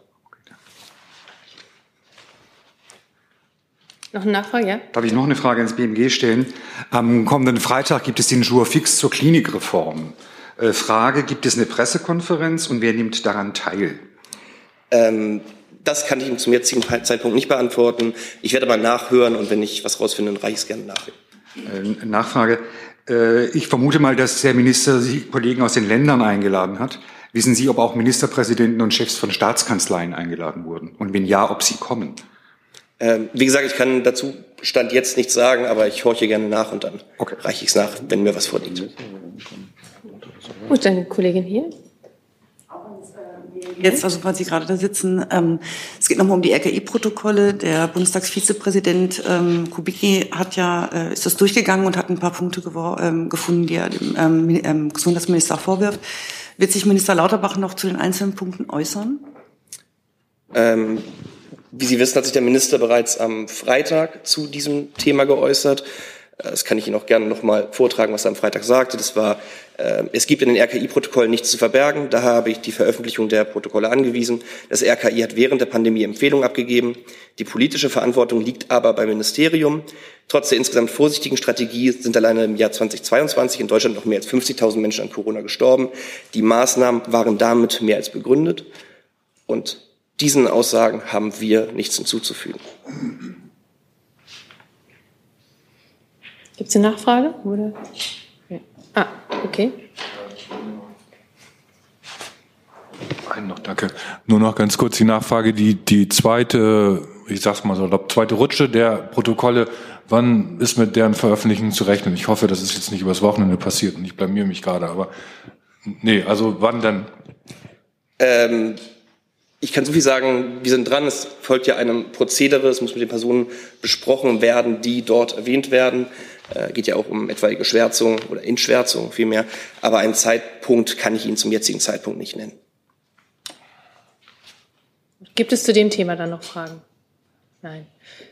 Noch eine Nachfrage, ja? Darf ich noch eine Frage ans B M G stellen? Am kommenden Freitag gibt es den Jour fix zur Klinikreform. Äh, Frage, gibt es eine Pressekonferenz und wer nimmt daran teil? Ähm, Das kann ich Ihnen zum jetzigen Zeitpunkt nicht beantworten. Ich werde aber nachhören und wenn ich was rausfinde, dann reiche ich es gerne nach. Äh, Nachfrage. Äh, ich vermute mal, dass der Minister die Kollegen aus den Ländern eingeladen hat. Wissen Sie, ob auch Ministerpräsidenten und Chefs von Staatskanzleien eingeladen wurden? Und wenn ja, ob sie kommen? Ähm, wie gesagt, ich kann dazu Stand jetzt nichts sagen, aber ich horche gerne nach und dann okay. reiche ich es nach, wenn mir was vorliegt. Gut, dann die Kollegin hier. Jetzt, also weil Sie gerade da sitzen, ähm, es geht nochmal um die R K I-Protokolle. Der Bundestagsvizepräsident ähm, Kubicki hat ja, äh, ist das durchgegangen und hat ein paar Punkte gewor- ähm, gefunden, die er dem ähm, ähm, Gesundheitsminister vorwirft. Wird sich Minister Lauterbach noch zu den einzelnen Punkten äußern? Ähm, wie Sie wissen, hat sich der Minister bereits am Freitag zu diesem Thema geäußert. Das kann ich Ihnen auch gerne noch mal vortragen, was er am Freitag sagte. Das war, äh, es gibt in den R K I-Protokollen nichts zu verbergen. Daher habe ich die Veröffentlichung der Protokolle angewiesen. Das R K I hat während der Pandemie Empfehlungen abgegeben. Die politische Verantwortung liegt aber beim Ministerium. Trotz der insgesamt vorsichtigen Strategie sind alleine im Jahr zweitausendzweiundzwanzig in Deutschland noch mehr als fünfzigtausend Menschen an Corona gestorben. Die Maßnahmen waren damit mehr als begründet. Und diesen Aussagen haben wir nichts hinzuzufügen. Gibt es eine Nachfrage? Oder? Okay. Ah, okay. Einen noch, danke. Nur noch ganz kurz die Nachfrage, die, die zweite, ich sag's mal so, zweite Rutsche der Protokolle, wann ist mit deren Veröffentlichung zu rechnen? Ich hoffe, das ist jetzt nicht übers Wochenende passiert und ich blamiere mich gerade, aber nee, also wann dann? Ähm, Ich kann so viel sagen, wir sind dran, es folgt ja einem Prozedere, es muss mit den Personen besprochen werden, die dort erwähnt werden. Äh, geht ja auch um etwaige Schwärzung oder Inschwärzung vielmehr. Aber einen Zeitpunkt kann ich Ihnen zum jetzigen Zeitpunkt nicht nennen. Gibt es zu dem Thema dann noch Fragen? Nein.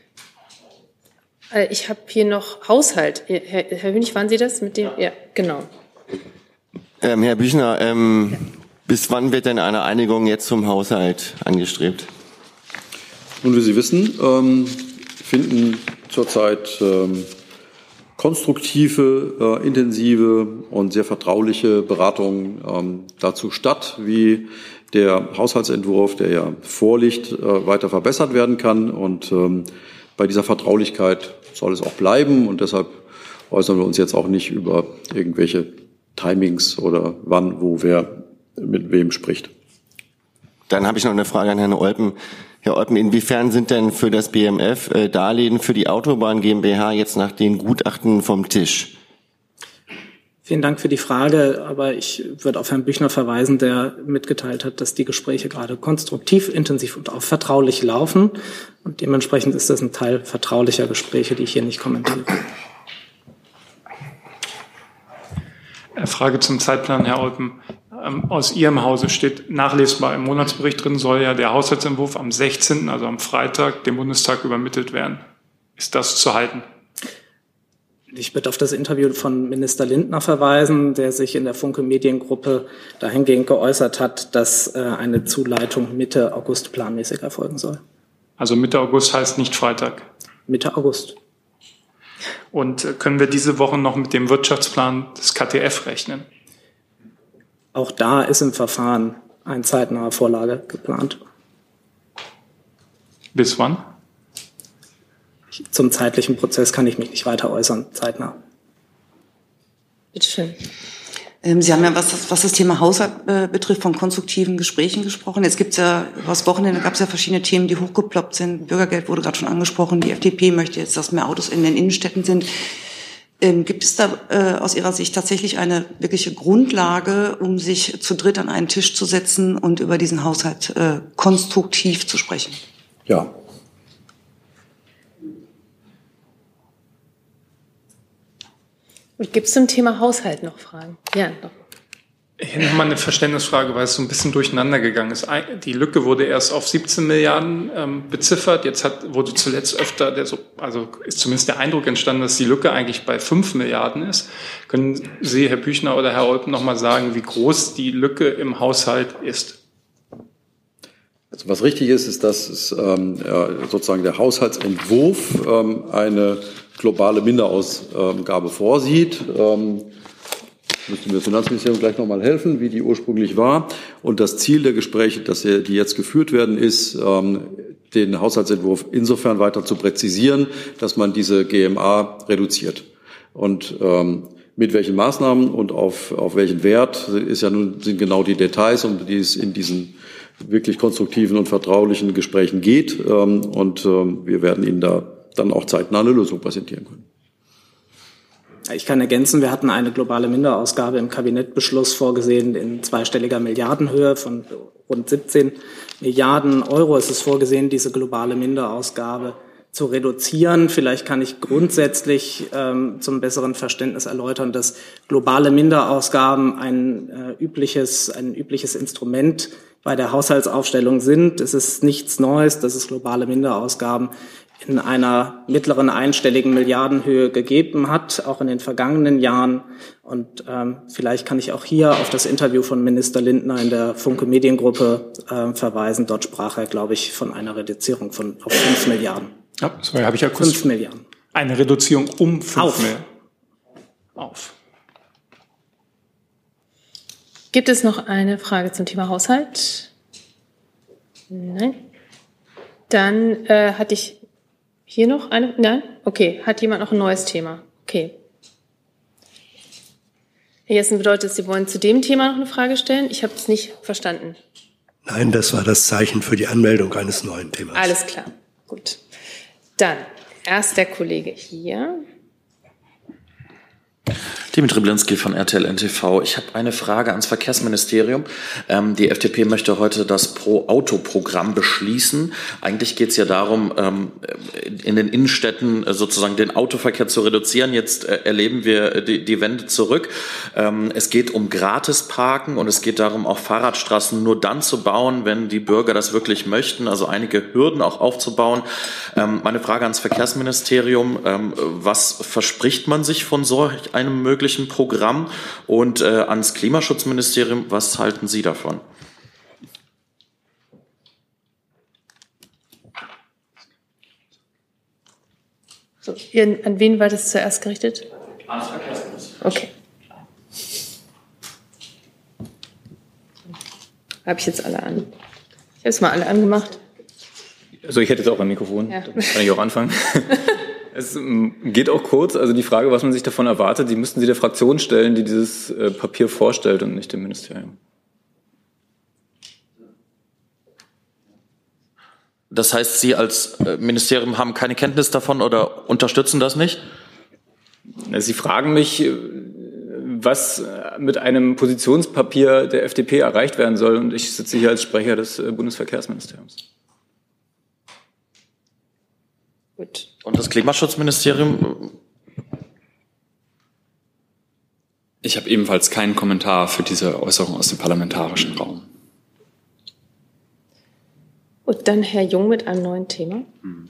Äh, ich habe hier noch Haushalt. Herr, Herr Hönig, waren Sie das mit dem? Ja, genau. Ähm, Herr Büchner, ähm, bis wann wird denn eine Einigung jetzt zum Haushalt angestrebt? Nun, wie Sie wissen, ähm, finden zurzeit ähm, konstruktive, äh, intensive und sehr vertrauliche Beratungen ähm, dazu statt, wie der Haushaltsentwurf, der ja vorliegt, äh, weiter verbessert werden kann. Und ähm, bei dieser Vertraulichkeit soll es auch bleiben. Und deshalb äußern wir uns jetzt auch nicht über irgendwelche Timings oder wann, wo wer mit wem spricht. Dann habe ich noch eine Frage an Herrn Olpen. Herr Olpen, inwiefern sind denn für das B M F äh, Darlehen für die Autobahn GmbH jetzt nach den Gutachten vom Tisch? Vielen Dank für die Frage, aber ich würde auf Herrn Büchner verweisen, der mitgeteilt hat, dass die Gespräche gerade konstruktiv, intensiv und auch vertraulich laufen. Und dementsprechend ist das ein Teil vertraulicher Gespräche, die ich hier nicht kommentiere. Frage zum Zeitplan, Herr Olpen. Aus Ihrem Hause steht nachlesbar im Monatsbericht drin, soll ja der Haushaltsentwurf am sechzehnten, also am Freitag, dem Bundestag übermittelt werden. Ist das zu halten? Ich würde auf das Interview von Minister Lindner verweisen, der sich in der Funke Mediengruppe dahingehend geäußert hat, dass äh, eine Zuleitung Mitte August planmäßig erfolgen soll. Also Mitte August heißt nicht Freitag? Mitte August. Und äh, können wir diese Woche noch mit dem Wirtschaftsplan des K T F rechnen? Auch da ist im Verfahren eine zeitnahe Vorlage geplant. Bis wann? Zum zeitlichen Prozess kann ich mich nicht weiter äußern, zeitnah. Bitte schön. Ähm, Sie haben ja, was das, was das Thema Haushalt äh, betrifft, von konstruktiven Gesprächen gesprochen. Jetzt gibt es ja, über das Wochenende gab es ja verschiedene Themen, die hochgeploppt sind. Bürgergeld wurde gerade schon angesprochen. Die F D P möchte jetzt, dass mehr Autos in den Innenstädten sind. Ähm, gibt es da äh, aus Ihrer Sicht tatsächlich eine wirkliche Grundlage, um sich zu dritt an einen Tisch zu setzen und über diesen Haushalt äh, konstruktiv zu sprechen? Ja. Und gibt es zum Thema Haushalt noch Fragen? Ja, doch. Hier nochmal eine Verständnisfrage, weil es so ein bisschen durcheinander gegangen ist. Die Lücke wurde erst auf siebzehn Milliarden ähm, beziffert. Jetzt hat, wurde zuletzt öfter, der so, also ist zumindest der Eindruck entstanden, dass die Lücke eigentlich bei fünf Milliarden ist. Können Sie, Herr Büchner oder Herr Olpen, nochmal sagen, wie groß die Lücke im Haushalt ist? Also was richtig ist, ist, dass es, ähm, ja, sozusagen der Haushaltsentwurf ähm, eine globale Minderausgabe vorsieht. Ähm, müssten wir das Finanzministerium gleich noch mal helfen, wie die ursprünglich war. Und das Ziel der Gespräche, dass die jetzt geführt werden, ist, ähm, den Haushaltsentwurf insofern weiter zu präzisieren, dass man diese G M A reduziert. Und ähm, mit welchen Maßnahmen und auf, auf welchen Wert ist ja nun, sind genau die Details, um die es in diesen wirklich konstruktiven und vertraulichen Gesprächen geht. Ähm, und ähm, wir werden Ihnen da dann auch zeitnah eine Lösung präsentieren können. Ich kann ergänzen, wir hatten eine globale Minderausgabe im Kabinettbeschluss vorgesehen in zweistelliger Milliardenhöhe von rund siebzehn Milliarden Euro. Es ist vorgesehen, diese globale Minderausgabe zu reduzieren. Vielleicht kann ich grundsätzlich ähm, zum besseren Verständnis erläutern, dass globale Minderausgaben ein äh, übliches, ein übliches Instrument bei der Haushaltsaufstellung sind. Es ist nichts Neues, dass es globale Minderausgaben in einer mittleren einstelligen Milliardenhöhe gegeben hat, auch in den vergangenen Jahren. Und ähm, vielleicht kann ich auch hier auf das Interview von Minister Lindner in der Funke Mediengruppe äh, verweisen. Dort sprach er, glaube ich, von einer Reduzierung von auf fünf Milliarden. Ja, sorry, habe ich ja kurz. Fünf Milliarden. Eine Reduzierung um fünf auf. Milliarden. Auf. Gibt es noch eine Frage zum Thema Haushalt? Nein. Dann äh, hatte ich hier noch eine? Nein? Okay. Hat jemand noch ein neues Thema? Okay. Herr Jessen, bedeutet das, Sie wollen zu dem Thema noch eine Frage stellen? Ich habe es nicht verstanden. Nein, das war das Zeichen für die Anmeldung eines neuen Themas. Alles klar. Gut. Dann erst der Kollege hier. Dimitri Blinski von R T L N T V. Ich habe eine Frage ans Verkehrsministerium. Ähm, die F D P möchte heute das Pro-Auto-Programm beschließen. Eigentlich geht es ja darum, ähm, in den Innenstädten äh, sozusagen den Autoverkehr zu reduzieren. Jetzt äh, erleben wir die, die Wende zurück. Ähm, es geht um Gratisparken und es geht darum, auch Fahrradstraßen nur dann zu bauen, wenn die Bürger das wirklich möchten. Also einige Hürden auch aufzubauen. Ähm, meine Frage ans Verkehrsministerium: ähm, Was verspricht man sich von solch einem möglichen Programm? Und äh, ans Klimaschutzministerium, was halten Sie davon? So, ihr, an wen war das zuerst gerichtet? Ans Verkehrsministerium. Okay. Habe ich jetzt alle an? Ich habe es mal alle angemacht. Also ich hätte jetzt auch ein Mikrofon, Ja. Kann ich auch anfangen. Es geht auch kurz, also die Frage, was man sich davon erwartet, die müssten Sie der Fraktion stellen, die dieses äh, Papier vorstellt und nicht dem Ministerium. Das heißt, Sie als äh, Ministerium haben keine Kenntnis davon oder unterstützen das nicht? Sie fragen mich, was mit einem Positionspapier der F D P erreicht werden soll, und ich sitze hier als Sprecher des äh, Bundesverkehrsministeriums. Gut. Und das Klimaschutzministerium? Ich habe ebenfalls keinen Kommentar für diese Äußerung aus dem parlamentarischen Raum. Gut, dann Herr Jung mit einem neuen Thema.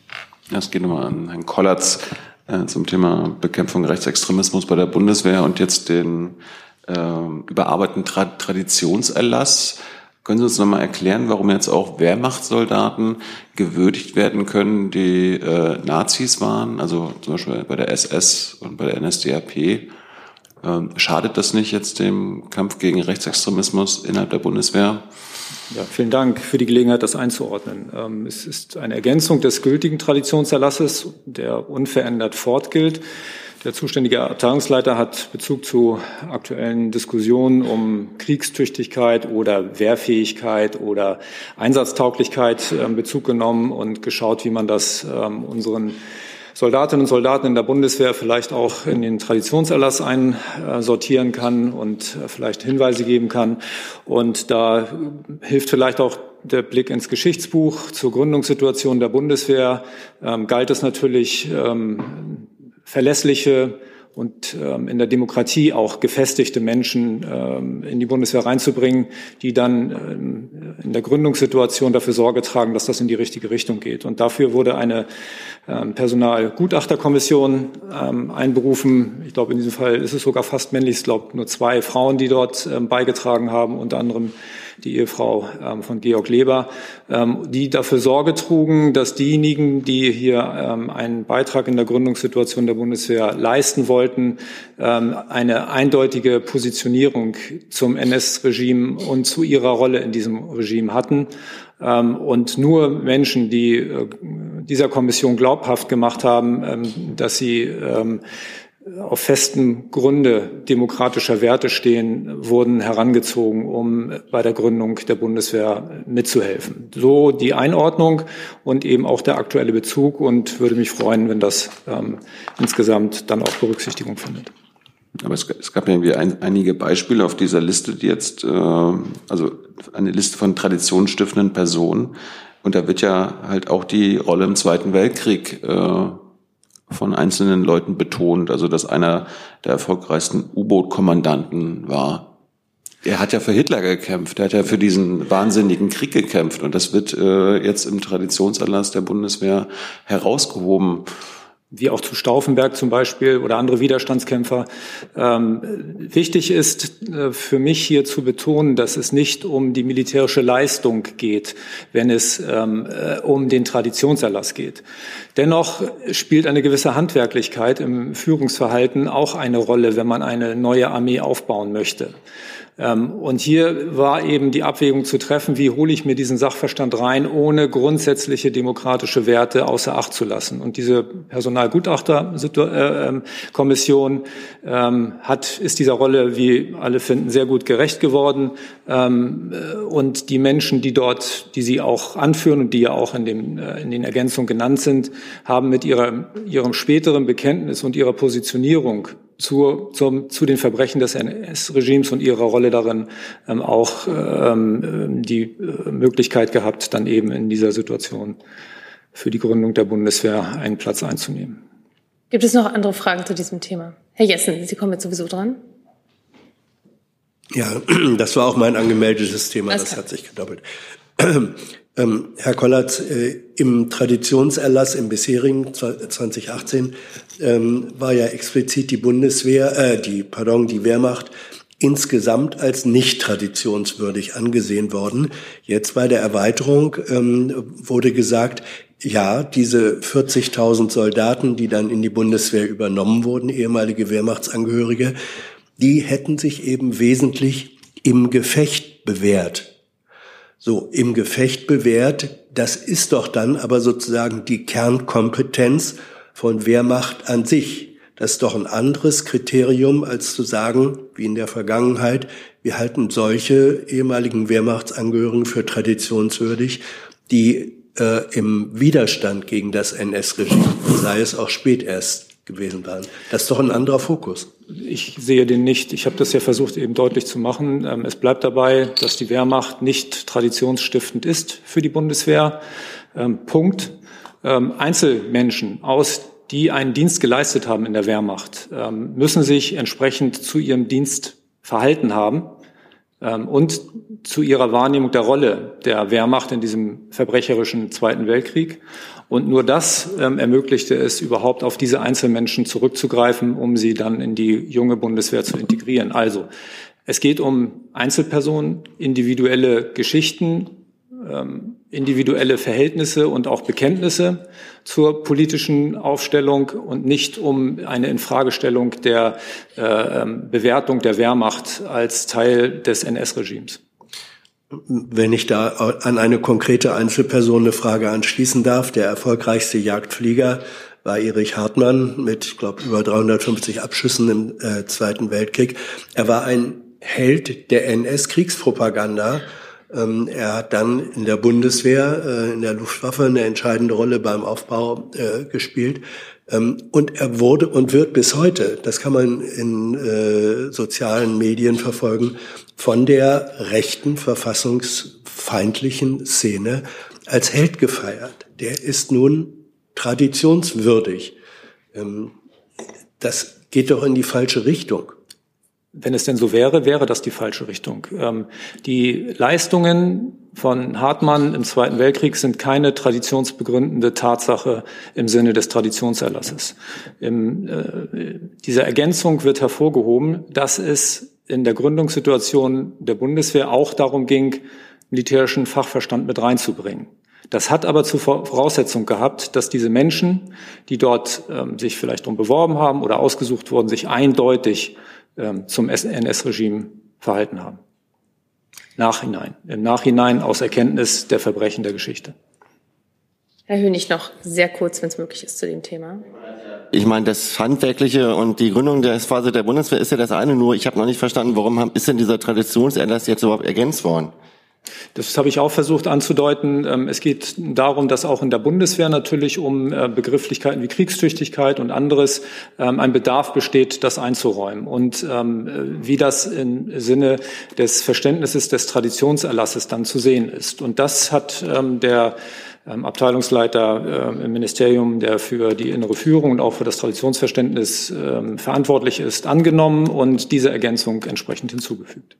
Ja, es geht nochmal an Herrn Kollatz äh, zum Thema Bekämpfung Rechtsextremismus bei der Bundeswehr und jetzt den äh, überarbeiteten Tra Traditionserlass. Können Sie uns nochmal erklären, warum jetzt auch Wehrmachtssoldaten gewürdigt werden können, die äh, Nazis waren, also zum Beispiel bei der S S und bei der N S D A P? Ähm, schadet das nicht jetzt dem Kampf gegen Rechtsextremismus innerhalb der Bundeswehr? Ja, vielen Dank für die Gelegenheit, das einzuordnen. Ähm, es ist eine Ergänzung des gültigen Traditionserlasses, der unverändert fortgilt. Der zuständige Abteilungsleiter hat Bezug zu aktuellen Diskussionen um Kriegstüchtigkeit oder Wehrfähigkeit oder Einsatztauglichkeit äh, Bezug genommen und geschaut, wie man das ähm, unseren Soldatinnen und Soldaten in der Bundeswehr vielleicht auch in den Traditionserlass einsortieren kann und vielleicht Hinweise geben kann. Und da hilft vielleicht auch der Blick ins Geschichtsbuch zur Gründungssituation der Bundeswehr. Ähm, galt es natürlich, ähm, verlässliche und ähm, in der Demokratie auch gefestigte Menschen ähm, in die Bundeswehr reinzubringen, die dann ähm, in der Gründungssituation dafür Sorge tragen, dass das in die richtige Richtung geht. Und dafür wurde eine ähm, Personalgutachterkommission ähm, einberufen. Ich glaube, in diesem Fall ist es sogar fast männlich. Ich glaube, nur zwei Frauen, die dort ähm, beigetragen haben, unter anderem die Ehefrau ähm, von Georg Leber, ähm, die dafür Sorge trugen, dass diejenigen, die hier ähm, einen Beitrag in der Gründungssituation der Bundeswehr leisten wollten, ähm, eine eindeutige Positionierung zum N S-Regime und zu ihrer Rolle in diesem Regime hatten. Ähm, und nur Menschen, die äh, dieser Kommission glaubhaft gemacht haben, ähm, dass sie ähm, auf festem Grunde demokratischer Werte stehen, wurden herangezogen, um bei der Gründung der Bundeswehr mitzuhelfen. So die Einordnung und eben auch der aktuelle Bezug, und würde mich freuen, wenn das ähm, insgesamt dann auch Berücksichtigung findet. Aber es, es gab ja irgendwie ein, einige Beispiele auf dieser Liste, die jetzt, äh, also eine Liste von traditionsstiftenden Personen, und da wird ja halt auch die Rolle im Zweiten Weltkrieg äh, von einzelnen Leuten betont, also dass einer der erfolgreichsten U-Boot-Kommandanten war. Er hat ja für Hitler gekämpft, er hat ja für diesen wahnsinnigen Krieg gekämpft, und das wird äh, jetzt im Traditionserlass der Bundeswehr herausgehoben. Wie auch zu Stauffenberg zum Beispiel oder andere Widerstandskämpfer. Ähm, wichtig ist äh, für mich hier zu betonen, dass es nicht um die militärische Leistung geht, wenn es ähm, äh, um den Traditionserlass geht. Dennoch spielt eine gewisse Handwerklichkeit im Führungsverhalten auch eine Rolle, wenn man eine neue Armee aufbauen möchte. Und hier war eben die Abwägung zu treffen, wie hole ich mir diesen Sachverstand rein, ohne grundsätzliche demokratische Werte außer Acht zu lassen. Und diese Personalgutachterkommission ähm, hat, ist dieser Rolle, wie alle finden, sehr gut gerecht geworden. Ähm, und die Menschen, die dort, die sie auch anführen und die ja auch in, dem, in den Ergänzungen genannt sind, haben mit ihrer, ihrem späteren Bekenntnis und ihrer Positionierung zu, zum, zu den Verbrechen des N S-Regimes und ihrer Rolle darin ähm, auch ähm, die äh, Möglichkeit gehabt, dann eben in dieser Situation für die Gründung der Bundeswehr einen Platz einzunehmen. Gibt es noch andere Fragen zu diesem Thema? Herr Jessen, Sie kommen jetzt sowieso dran. Ja, das war auch mein angemeldetes Thema, das hat sich gedoppelt. Ähm, Herr Kollatz, äh, im Traditionserlass im bisherigen zwanzig achtzehn ähm, war ja explizit die Bundeswehr, äh, die, pardon, die Wehrmacht insgesamt als nicht traditionswürdig angesehen worden. Jetzt bei der Erweiterung ähm, wurde gesagt, ja, diese vierzigtausend Soldaten, die dann in die Bundeswehr übernommen wurden, ehemalige Wehrmachtsangehörige, die hätten sich eben wesentlich im Gefecht bewährt. So, im Gefecht bewährt, das ist doch dann aber sozusagen die Kernkompetenz von Wehrmacht an sich. Das ist doch ein anderes Kriterium, als zu sagen, wie in der Vergangenheit, wir halten solche ehemaligen Wehrmachtsangehörigen für traditionswürdig, die äh, im Widerstand gegen das N S-Regime, sei es auch spät erst gewesen waren. Das ist doch ein anderer Fokus. Ich sehe den nicht. Ich habe das ja versucht, eben deutlich zu machen. Es bleibt dabei, dass die Wehrmacht nicht traditionsstiftend ist für die Bundeswehr. Punkt. Einzelmenschen, aus, die einen Dienst geleistet haben in der Wehrmacht, müssen sich entsprechend zu ihrem Dienst verhalten haben und zu ihrer Wahrnehmung der Rolle der Wehrmacht in diesem verbrecherischen Zweiten Weltkrieg. Und nur das ähm, ermöglichte es, überhaupt auf diese Einzelmenschen zurückzugreifen, um sie dann in die junge Bundeswehr zu integrieren. Also es geht um Einzelpersonen, individuelle Geschichten, ähm, individuelle Verhältnisse und auch Bekenntnisse zur politischen Aufstellung und nicht um eine Infragestellung der äh, Bewertung der Wehrmacht als Teil des N S-Regimes. Wenn ich da an eine konkrete Einzelperson eine Frage anschließen darf, der erfolgreichste Jagdflieger war Erich Hartmann mit, ich glaube, über dreihundertfünfzig Abschüssen im äh, Zweiten Weltkrieg. Er war ein Held der N S-Kriegspropaganda. Ähm, er hat dann in der Bundeswehr, äh, in der Luftwaffe eine entscheidende Rolle beim Aufbau äh, gespielt. Ähm, und er wurde und wird bis heute, das kann man in äh, sozialen Medien verfolgen, von der rechten, verfassungsfeindlichen Szene als Held gefeiert. Der ist nun traditionswürdig. Ähm, das geht doch in die falsche Richtung. Wenn es denn so wäre, wäre das die falsche Richtung. Ähm, die Leistungen von Hartmann im Zweiten Weltkrieg sind keine traditionsbegründende Tatsache im Sinne des Traditionserlasses. In äh, dieser Ergänzung wird hervorgehoben, dass es in der Gründungssituation der Bundeswehr auch darum ging, militärischen Fachverstand mit reinzubringen. Das hat aber zur Voraussetzung gehabt, dass diese Menschen, die dort ähm, sich vielleicht drum beworben haben oder ausgesucht wurden, sich eindeutig ähm, zum N S-Regime verhalten haben. Nachhinein, im Nachhinein aus Erkenntnis der Verbrechen der Geschichte. Herr Hönig, noch sehr kurz, wenn es möglich ist, zu dem Thema. Ich meine, das Handwerkliche und die Gründung der Phase der Bundeswehr ist ja das eine, nur ich habe noch nicht verstanden, warum ist denn dieser Traditionserlass jetzt überhaupt ergänzt worden? Das habe ich auch versucht anzudeuten. Es geht darum, dass auch in der Bundeswehr natürlich um Begrifflichkeiten wie Kriegstüchtigkeit und anderes ein Bedarf besteht, das einzuräumen. Und wie das im Sinne des Verständnisses des Traditionserlasses dann zu sehen ist. Und das hat der Abteilungsleiter im Ministerium, der für die innere Führung und auch für das Traditionsverständnis verantwortlich ist, angenommen und diese Ergänzung entsprechend hinzugefügt.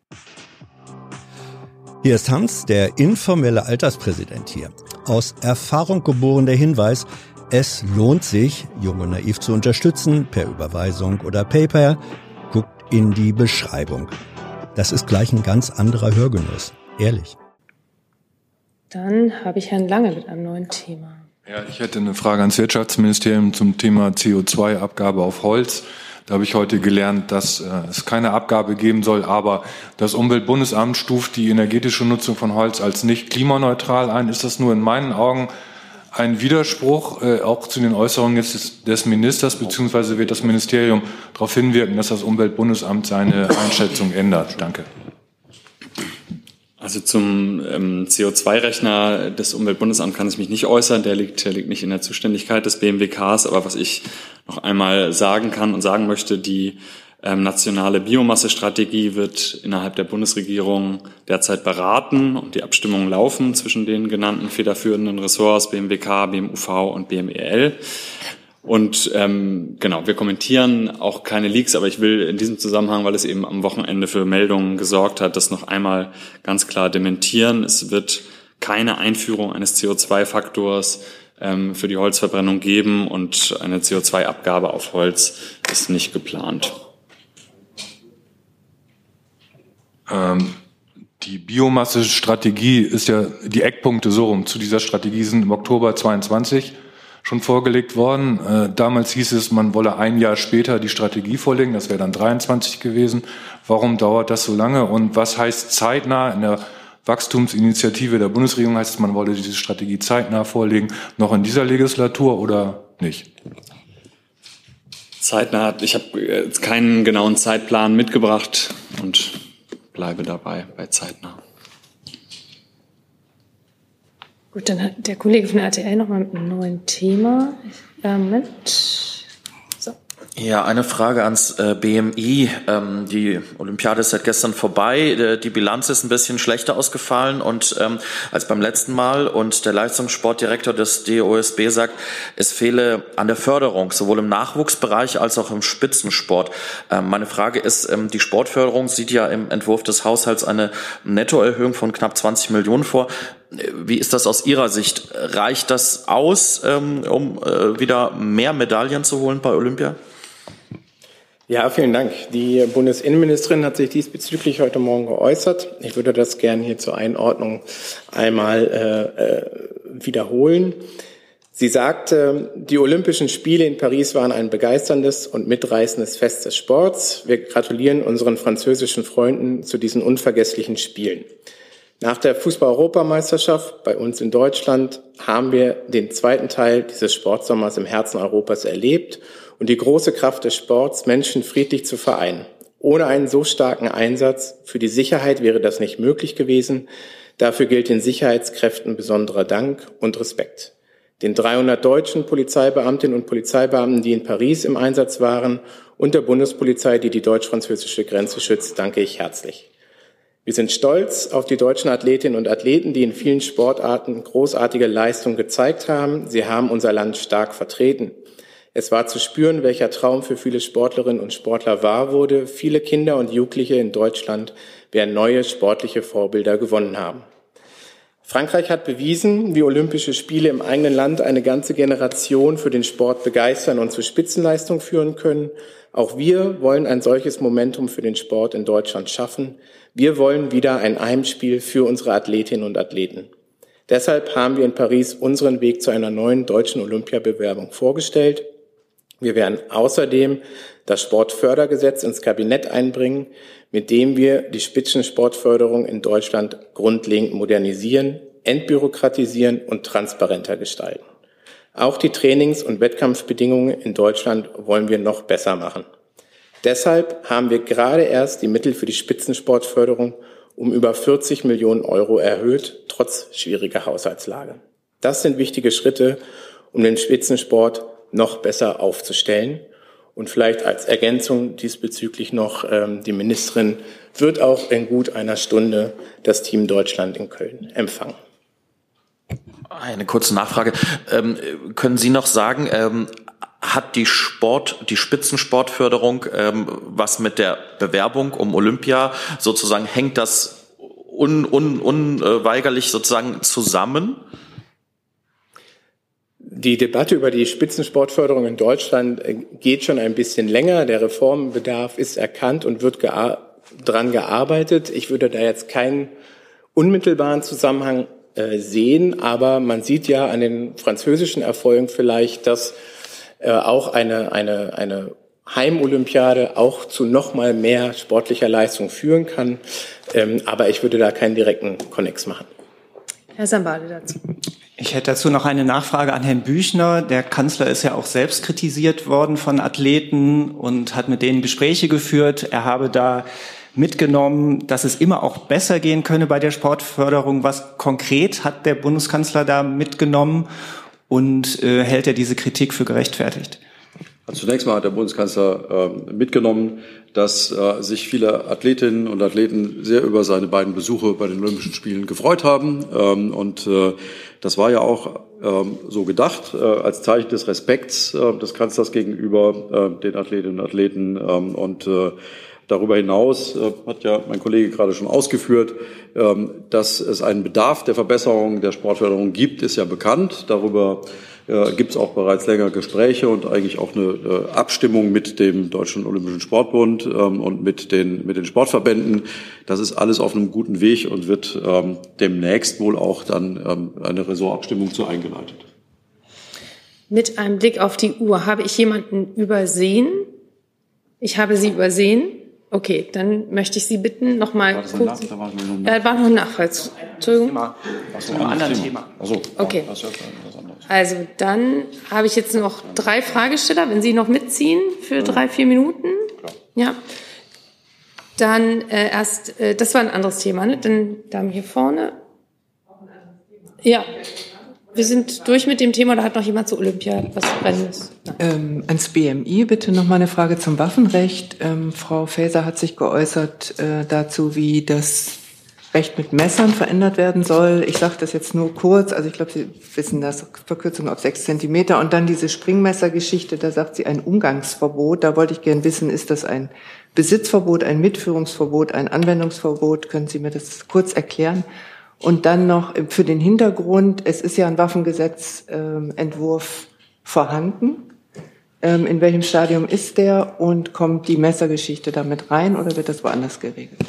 Hier ist Hans, der informelle Alterspräsident hier. Aus Erfahrung geboren der Hinweis, es lohnt sich, Jung und Naiv zu unterstützen, per Überweisung oder PayPal. Guckt in die Beschreibung. Das ist gleich ein ganz anderer Hörgenuss. Ehrlich. Dann habe ich Herrn Lange mit einem neuen Thema. Ja, ich hätte eine Frage ans Wirtschaftsministerium zum Thema C O zwei Abgabe auf Holz. Da habe ich heute gelernt, dass äh, es keine Abgabe geben soll, aber das Umweltbundesamt stuft die energetische Nutzung von Holz als nicht klimaneutral ein. Ist das nur in meinen Augen ein Widerspruch, äh, auch zu den Äußerungen jetzt des, des Ministers, beziehungsweise wird das Ministerium darauf hinwirken, dass das Umweltbundesamt seine Einschätzung ändert? Danke. Also zum ähm, C O zwei Rechner des Umweltbundesamts kann ich mich nicht äußern. Der liegt, der liegt nicht in der Zuständigkeit des B M W Ks. Aber was ich noch einmal sagen kann und sagen möchte, die ähm, nationale Biomassestrategie wird innerhalb der Bundesregierung derzeit beraten und die Abstimmungen laufen zwischen den genannten federführenden Ressorts B M W K, B M U V und B M E L. Und ähm, genau, wir kommentieren auch keine Leaks, aber ich will in diesem Zusammenhang, weil es eben am Wochenende für Meldungen gesorgt hat, das noch einmal ganz klar dementieren. Es wird keine Einführung eines C O zwei Faktors ähm, für die Holzverbrennung geben und eine C O zwei Abgabe auf Holz ist nicht geplant. Ähm, die Biomasse-Strategie ist ja, die Eckpunkte so rum zu dieser Strategie sind im Oktober zweiundzwanzig schon vorgelegt worden. Äh, damals hieß es, man wolle ein Jahr später die Strategie vorlegen, das wäre dann dreiundzwanzig gewesen. Warum dauert das so lange und was heißt zeitnah? In der Wachstumsinitiative der Bundesregierung heißt es, man wolle diese Strategie zeitnah vorlegen, noch in dieser Legislatur oder nicht? Zeitnah, ich habe jetzt keinen genauen Zeitplan mitgebracht und bleibe dabei bei zeitnah. Gut, dann hat der Kollege von der R T L noch mal mit einem neuen Thema. Äh, Moment. So. Ja, eine Frage ans äh, B M I. Ähm, die Olympiade ist seit gestern vorbei. Äh, die Bilanz ist ein bisschen schlechter ausgefallen und ähm, als beim letzten Mal. Und der Leistungssportdirektor des D O S B sagt, es fehle an der Förderung, sowohl im Nachwuchsbereich als auch im Spitzensport. Ähm, meine Frage ist, ähm, die Sportförderung sieht ja im Entwurf des Haushalts eine Nettoerhöhung von knapp zwanzig Millionen vor. Wie ist das aus Ihrer Sicht? Reicht das aus, ähm, um äh, wieder mehr Medaillen zu holen bei Olympia? Ja, vielen Dank. Die Bundesinnenministerin hat sich diesbezüglich heute Morgen geäußert. Ich würde das gerne hier zur Einordnung einmal äh, äh, wiederholen. Sie sagte, die Olympischen Spiele in Paris waren ein begeisterndes und mitreißendes Fest des Sports. Wir gratulieren unseren französischen Freunden zu diesen unvergesslichen Spielen. Nach der Fußball-Europameisterschaft bei uns in Deutschland haben wir den zweiten Teil dieses Sportsommers im Herzen Europas erlebt und die große Kraft des Sports, Menschen friedlich zu vereinen. Ohne einen so starken Einsatz für die Sicherheit wäre das nicht möglich gewesen. Dafür gilt den Sicherheitskräften besonderer Dank und Respekt. Den dreihundert deutschen Polizeibeamtinnen und Polizeibeamten, die in Paris im Einsatz waren, und der Bundespolizei, die die deutsch-französische Grenze schützt, danke ich herzlich. Wir sind stolz auf die deutschen Athletinnen und Athleten, die in vielen Sportarten großartige Leistungen gezeigt haben. Sie haben unser Land stark vertreten. Es war zu spüren, welcher Traum für viele Sportlerinnen und Sportler wahr wurde. Viele Kinder und Jugendliche in Deutschland werden neue sportliche Vorbilder gewonnen haben. Frankreich hat bewiesen, wie Olympische Spiele im eigenen Land eine ganze Generation für den Sport begeistern und zu Spitzenleistung führen können. Auch wir wollen ein solches Momentum für den Sport in Deutschland schaffen. Wir wollen wieder ein Heimspiel für unsere Athletinnen und Athleten. Deshalb haben wir in Paris unseren Weg zu einer neuen deutschen Olympiabewerbung vorgestellt. Wir werden außerdem das Sportfördergesetz ins Kabinett einbringen, mit dem wir die Spitzensportförderung in Deutschland grundlegend modernisieren, entbürokratisieren und transparenter gestalten. Auch die Trainings- und Wettkampfbedingungen in Deutschland wollen wir noch besser machen. Deshalb haben wir gerade erst die Mittel für die Spitzensportförderung um über vierzig Millionen Euro erhöht, trotz schwieriger Haushaltslage. Das sind wichtige Schritte, um den Spitzensport noch besser aufzustellen. Und vielleicht als Ergänzung diesbezüglich noch, ähm, die Ministerin wird auch in gut einer Stunde das Team Deutschland in Köln empfangen. Eine kurze Nachfrage. Ähm, können Sie noch sagen, ähm, hat die Sport, die Spitzensportförderung ähm, was mit der Bewerbung um Olympia sozusagen, hängt das un, un, unweigerlich sozusagen zusammen? Die Debatte über die Spitzensportförderung in Deutschland geht schon ein bisschen länger. Der Reformbedarf ist erkannt und wird gea- dran gearbeitet. Ich würde da jetzt keinen unmittelbaren Zusammenhang äh, sehen, aber man sieht ja an den französischen Erfolgen vielleicht, dass äh, auch eine, eine, eine Heimolympiade auch zu noch mal mehr sportlicher Leistung führen kann. Ähm, aber ich würde da keinen direkten Konnex machen. Herr Sambale dazu. Ich hätte dazu noch eine Nachfrage an Herrn Büchner. Der Kanzler ist ja auch selbst kritisiert worden von Athleten und hat mit denen Gespräche geführt. Er habe da mitgenommen, dass es immer auch besser gehen könne bei der Sportförderung. Was konkret hat der Bundeskanzler da mitgenommen und äh, hält er diese Kritik für gerechtfertigt? Also zunächst mal hat der Bundeskanzler äh, mitgenommen, dass äh, sich viele Athletinnen und Athleten sehr über seine beiden Besuche bei den Olympischen Spielen gefreut haben. Ähm, und äh, das war ja auch ähm, so gedacht, äh, als Zeichen des Respekts äh, des Kanzlers gegenüber äh, den Athletinnen und Athleten. Ähm, und äh, darüber hinaus äh, hat ja mein Kollege gerade schon ausgeführt, ähm, dass es einen Bedarf der Verbesserung der Sportförderung gibt, ist ja bekannt. Darüber äh, gibt es auch bereits länger Gespräche und eigentlich auch eine äh, Abstimmung mit dem Deutschen Olympischen Sportbund ähm, und mit den, mit den Sportverbänden. Das ist alles auf einem guten Weg und wird ähm, demnächst wohl auch dann ähm, eine Ressortabstimmung zu eingeleitet. Mit einem Blick auf die Uhr, habe ich jemanden übersehen? Ich habe Sie übersehen. Okay, dann möchte ich Sie bitten, noch mal kurz. Da war noch ein Nachweis. Entschuldigung. Zu einem anderen Thema. Okay. Also dann habe ich jetzt noch drei Fragesteller, wenn Sie noch mitziehen für drei, vier Minuten. Ja. Dann äh, erst, äh, das war ein anderes Thema, ne? Dann Dame hier vorne. Ja. Wir sind durch mit dem Thema, da hat noch jemand zu Olympia was Brennendes. Ähm, ans B M I bitte noch mal eine Frage zum Waffenrecht. Ähm, Frau Faeser hat sich geäußert äh, dazu, wie das Recht mit Messern verändert werden soll. Ich sage das jetzt nur kurz, also ich glaube, Sie wissen das, Verkürzung auf sechs Zentimeter. Und dann diese Springmessergeschichte, da sagt sie ein Umgangsverbot. Da wollte ich gerne wissen, ist das ein Besitzverbot, ein Mitführungsverbot, ein Anwendungsverbot? Können Sie mir das kurz erklären? Und dann noch für den Hintergrund, es ist ja ein Waffengesetzentwurf äh, vorhanden. Ähm, in welchem Stadium ist der und kommt die Messergeschichte damit rein oder wird das woanders geregelt?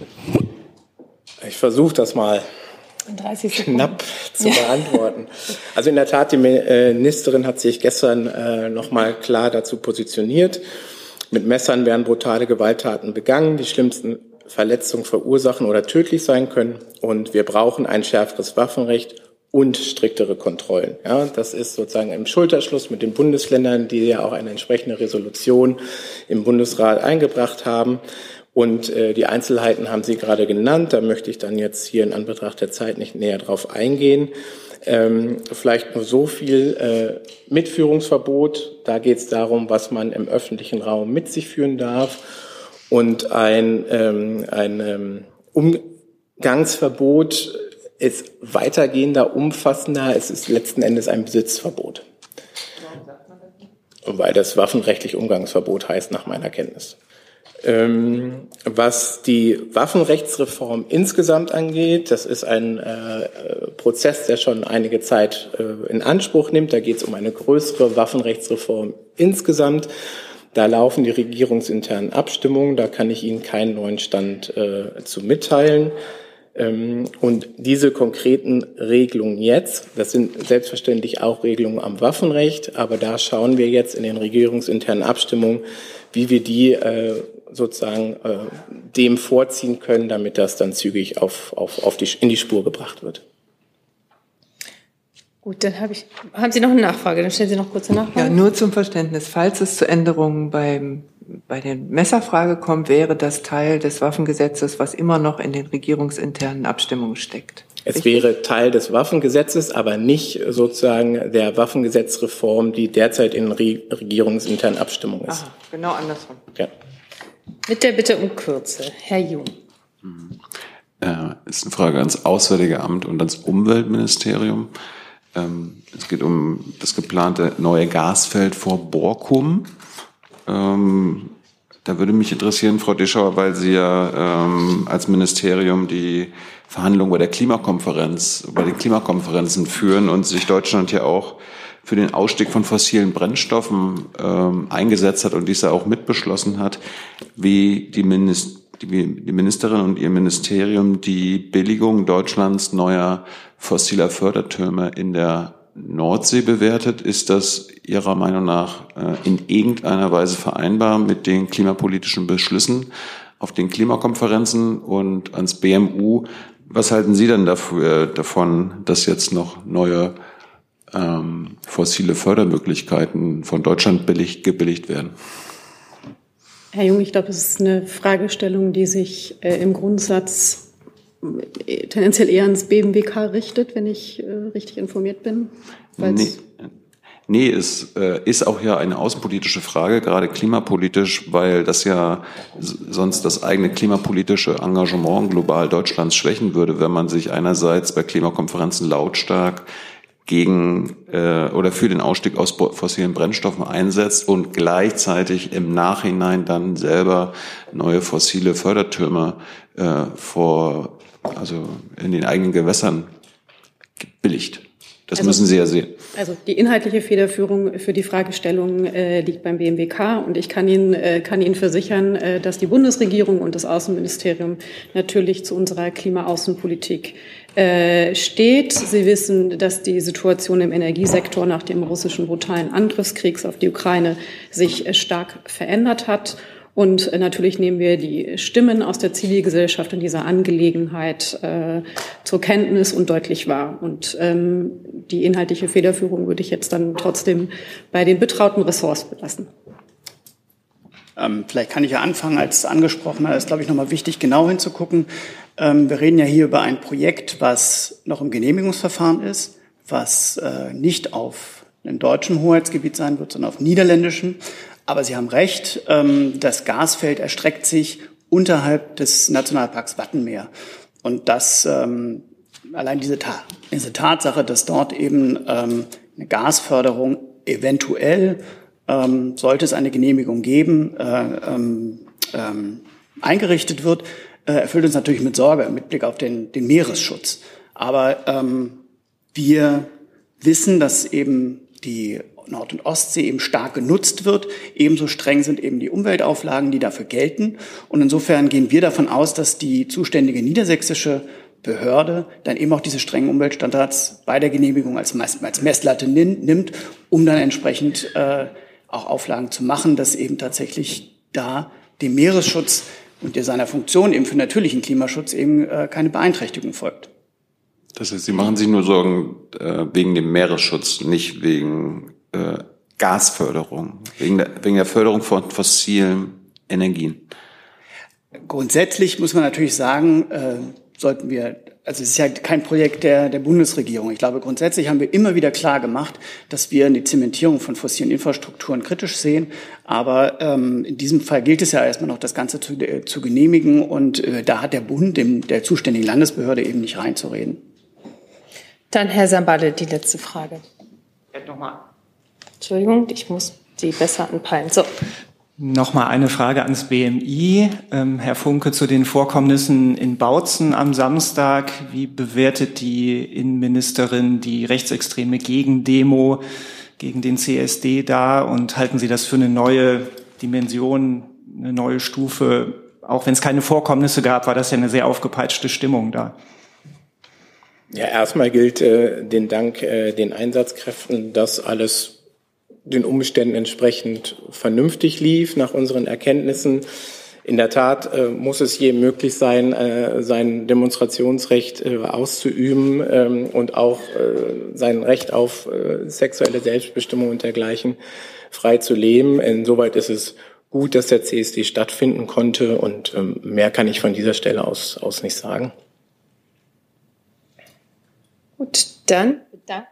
Ich versuche das mal knapp zu ja. beantworten. Also in der Tat, die Ministerin hat sich gestern äh, noch mal klar dazu positioniert. Mit Messern werden brutale Gewalttaten begangen, die schlimmsten Verletzungen verursachen oder tödlich sein können. Und wir brauchen ein schärferes Waffenrecht und striktere Kontrollen. Ja, das ist sozusagen im Schulterschluss mit den Bundesländern, die ja auch eine entsprechende Resolution im Bundesrat eingebracht haben. Und äh, die Einzelheiten haben Sie gerade genannt. Da möchte ich dann jetzt hier in Anbetracht der Zeit nicht näher drauf eingehen. Ähm, vielleicht nur so viel äh, Mitführungsverbot. Da geht es darum, was man im öffentlichen Raum mit sich führen darf. Und ein, ähm, ein ähm, Umgangsverbot ist weitergehender, umfassender. Es ist letzten Endes ein Besitzverbot. Weil das waffenrechtlich Umgangsverbot heißt, nach meiner Kenntnis. Ähm, was die Waffenrechtsreform insgesamt angeht, das ist ein äh, Prozess, der schon einige Zeit äh, in Anspruch nimmt. Da geht es um eine größere Waffenrechtsreform insgesamt. Da laufen die regierungsinternen Abstimmungen. Da kann ich Ihnen keinen neuen Stand äh, zu mitteilen. Ähm, und diese konkreten Regelungen jetzt, das sind selbstverständlich auch Regelungen am Waffenrecht, aber da schauen wir jetzt in den regierungsinternen Abstimmungen, wie wir die äh, sozusagen äh, dem vorziehen können, damit das dann zügig auf, auf, auf die, in die Spur gebracht wird. Gut, dann habe ich, haben Sie noch eine Nachfrage? Dann stellen Sie noch kurz eine Nachfrage. Ja, nur zum Verständnis. Falls es zu Änderungen beim, bei der Messerfrage kommt, wäre das Teil des Waffengesetzes, was immer noch in den regierungsinternen Abstimmungen steckt. Es wäre Teil des Waffengesetzes, aber nicht sozusagen der Waffengesetzreform, die derzeit in Re- regierungsinternen Abstimmungen ist. Aha, genau andersrum. Ja. Mit der Bitte um Kürze. Herr Jung. Äh, ist eine Frage ans Auswärtige Amt und ans Umweltministerium. Ähm, es geht um das geplante neue Gasfeld vor Borkum. Ähm, da würde mich interessieren, Frau Deschauer, weil Sie ja ähm, als Ministerium die Verhandlungen bei der Klimakonferenz, bei den Klimakonferenzen führen und sich Deutschland ja auch für den Ausstieg von fossilen Brennstoffen ähm, eingesetzt hat und dies ja auch mitbeschlossen hat, wie die, Minister, die, die Ministerin und ihr Ministerium die Billigung Deutschlands neuer fossiler Fördertürme in der Nordsee bewertet. Ist das Ihrer Meinung nach äh, in irgendeiner Weise vereinbar mit den klimapolitischen Beschlüssen auf den Klimakonferenzen? Und ans B M U, was halten Sie denn dafür, davon, dass jetzt noch neue ähm, fossile Fördermöglichkeiten von Deutschland billig, gebilligt werden? Herr Jung, ich glaube, es ist eine Fragestellung, die sich äh, im Grundsatz äh, tendenziell eher ans B M W K richtet, wenn ich äh, richtig informiert bin. Nee, nee, es äh, ist auch ja eine außenpolitische Frage, gerade klimapolitisch, weil das ja s- sonst das eigene klimapolitische Engagement global Deutschlands schwächen würde, wenn man sich einerseits bei Klimakonferenzen lautstark gegen äh, oder für den Ausstieg aus bo- fossilen Brennstoffen einsetzt und gleichzeitig im Nachhinein dann selber neue fossile Fördertürme äh, vor, also in den eigenen Gewässern billigt. Das Also- müssen Sie ja sehen. Also die inhaltliche Federführung für die Fragestellung äh, liegt beim B M W K und ich kann Ihnen, äh, kann Ihnen versichern, äh, dass die Bundesregierung und das Außenministerium natürlich zu unserer Klimaaußenpolitik äh, steht. Sie wissen, dass die Situation im Energiesektor nach dem russischen brutalen Angriffskrieg auf die Ukraine sich äh, stark verändert hat. Und äh, natürlich nehmen wir die Stimmen aus der Zivilgesellschaft in dieser Angelegenheit äh, zur Kenntnis und deutlich wahr. Und ähm, die inhaltliche Federführung würde ich jetzt dann trotzdem bei den betrauten Ressorts belassen. Ähm, vielleicht kann ich ja anfangen als Angesprochener. Es ist, glaube ich, nochmal wichtig, genau hinzugucken. Ähm, wir reden ja hier über ein Projekt, was noch im Genehmigungsverfahren ist, was äh, nicht auf einem deutschen Hoheitsgebiet sein wird, sondern auf niederländischem. Aber Sie haben recht, ähm, das Gasfeld erstreckt sich unterhalb des Nationalparks Wattenmeer. Und das, ähm, allein diese, Ta- diese Tatsache, dass dort eben ähm, eine Gasförderung eventuell, ähm, sollte es eine Genehmigung geben, äh, ähm, ähm, eingerichtet wird, äh, erfüllt uns natürlich mit Sorge mit Blick auf den, den Meeresschutz. Aber ähm, wir wissen, dass eben die Nord- und Ostsee eben stark genutzt wird. Ebenso streng sind eben die Umweltauflagen, die dafür gelten. Und insofern gehen wir davon aus, dass die zuständige niedersächsische Behörde dann eben auch diese strengen Umweltstandards bei der Genehmigung als, Mess- als Messlatte nimmt, um dann entsprechend äh, auch Auflagen zu machen, dass eben tatsächlich da dem Meeresschutz und der seiner Funktion eben für natürlichen Klimaschutz eben äh, keine Beeinträchtigung folgt. Das heißt, Sie machen sich nur Sorgen äh, wegen dem Meeresschutz, nicht wegen äh, Gasförderung, wegen der, wegen der Förderung von fossilen Energien. Grundsätzlich muss man natürlich sagen, äh, sollten wir, also es ist ja kein Projekt der, der Bundesregierung. Ich glaube, grundsätzlich haben wir immer wieder klar gemacht, dass wir die Zementierung von fossilen Infrastrukturen kritisch sehen. Aber ähm, in diesem Fall gilt es ja erstmal noch, das Ganze zu, äh, zu genehmigen. Und äh, da hat der Bund, dem, der zuständigen Landesbehörde, eben nicht reinzureden. Dann Herr Sambale, die letzte Frage. Nochmal. Entschuldigung, ich muss die besser anpeilen. So. Nochmal eine Frage ans B M I. Ähm, Herr Funke, zu den Vorkommnissen in Bautzen am Samstag. Wie bewertet die Innenministerin die rechtsextreme Gegendemo gegen den C S D da? Und halten Sie das für eine neue Dimension, eine neue Stufe? Auch wenn es keine Vorkommnisse gab, war das ja eine sehr aufgepeitschte Stimmung da. Ja, erstmal gilt äh, den Dank äh, den Einsatzkräften, dass alles den Umständen entsprechend vernünftig lief, nach unseren Erkenntnissen. In der Tat äh, muss es jedem möglich sein, äh, sein Demonstrationsrecht äh, auszuüben ähm, und auch äh, sein Recht auf äh, sexuelle Selbstbestimmung und dergleichen frei zu leben. Insoweit ist es gut, dass der C S D stattfinden konnte und ähm, mehr kann ich von dieser Stelle aus, aus nicht sagen. Gut, dann bedanke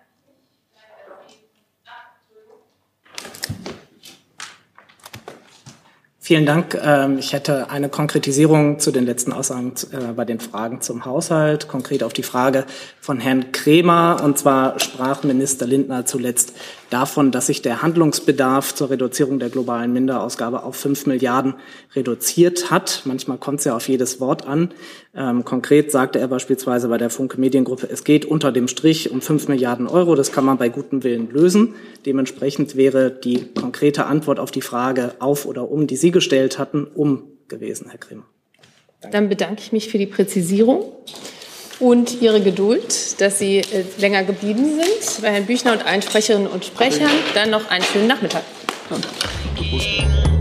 Vielen Dank. Ich hätte eine Konkretisierung zu den letzten Aussagen bei den Fragen zum Haushalt, konkret auf die Frage von Herrn Kremer. Und zwar sprach Minister Lindner zuletzt davon, dass sich der Handlungsbedarf zur Reduzierung der globalen Minderausgabe auf fünf Milliarden reduziert hat. Manchmal kommt es ja auf jedes Wort an. Ähm, konkret sagte er beispielsweise bei der Funke Mediengruppe, es geht unter dem Strich um fünf Milliarden Euro. Das kann man bei gutem Willen lösen. Dementsprechend wäre die konkrete Antwort auf die Frage auf oder um, die Sie gestellt hatten, um gewesen, Herr Kremer. Dann bedanke ich mich für die Präzisierung und Ihre Geduld, dass Sie äh, länger geblieben sind. Bei Herrn Büchner und allen Sprecherinnen und Sprechern dann noch einen schönen Nachmittag. Ja.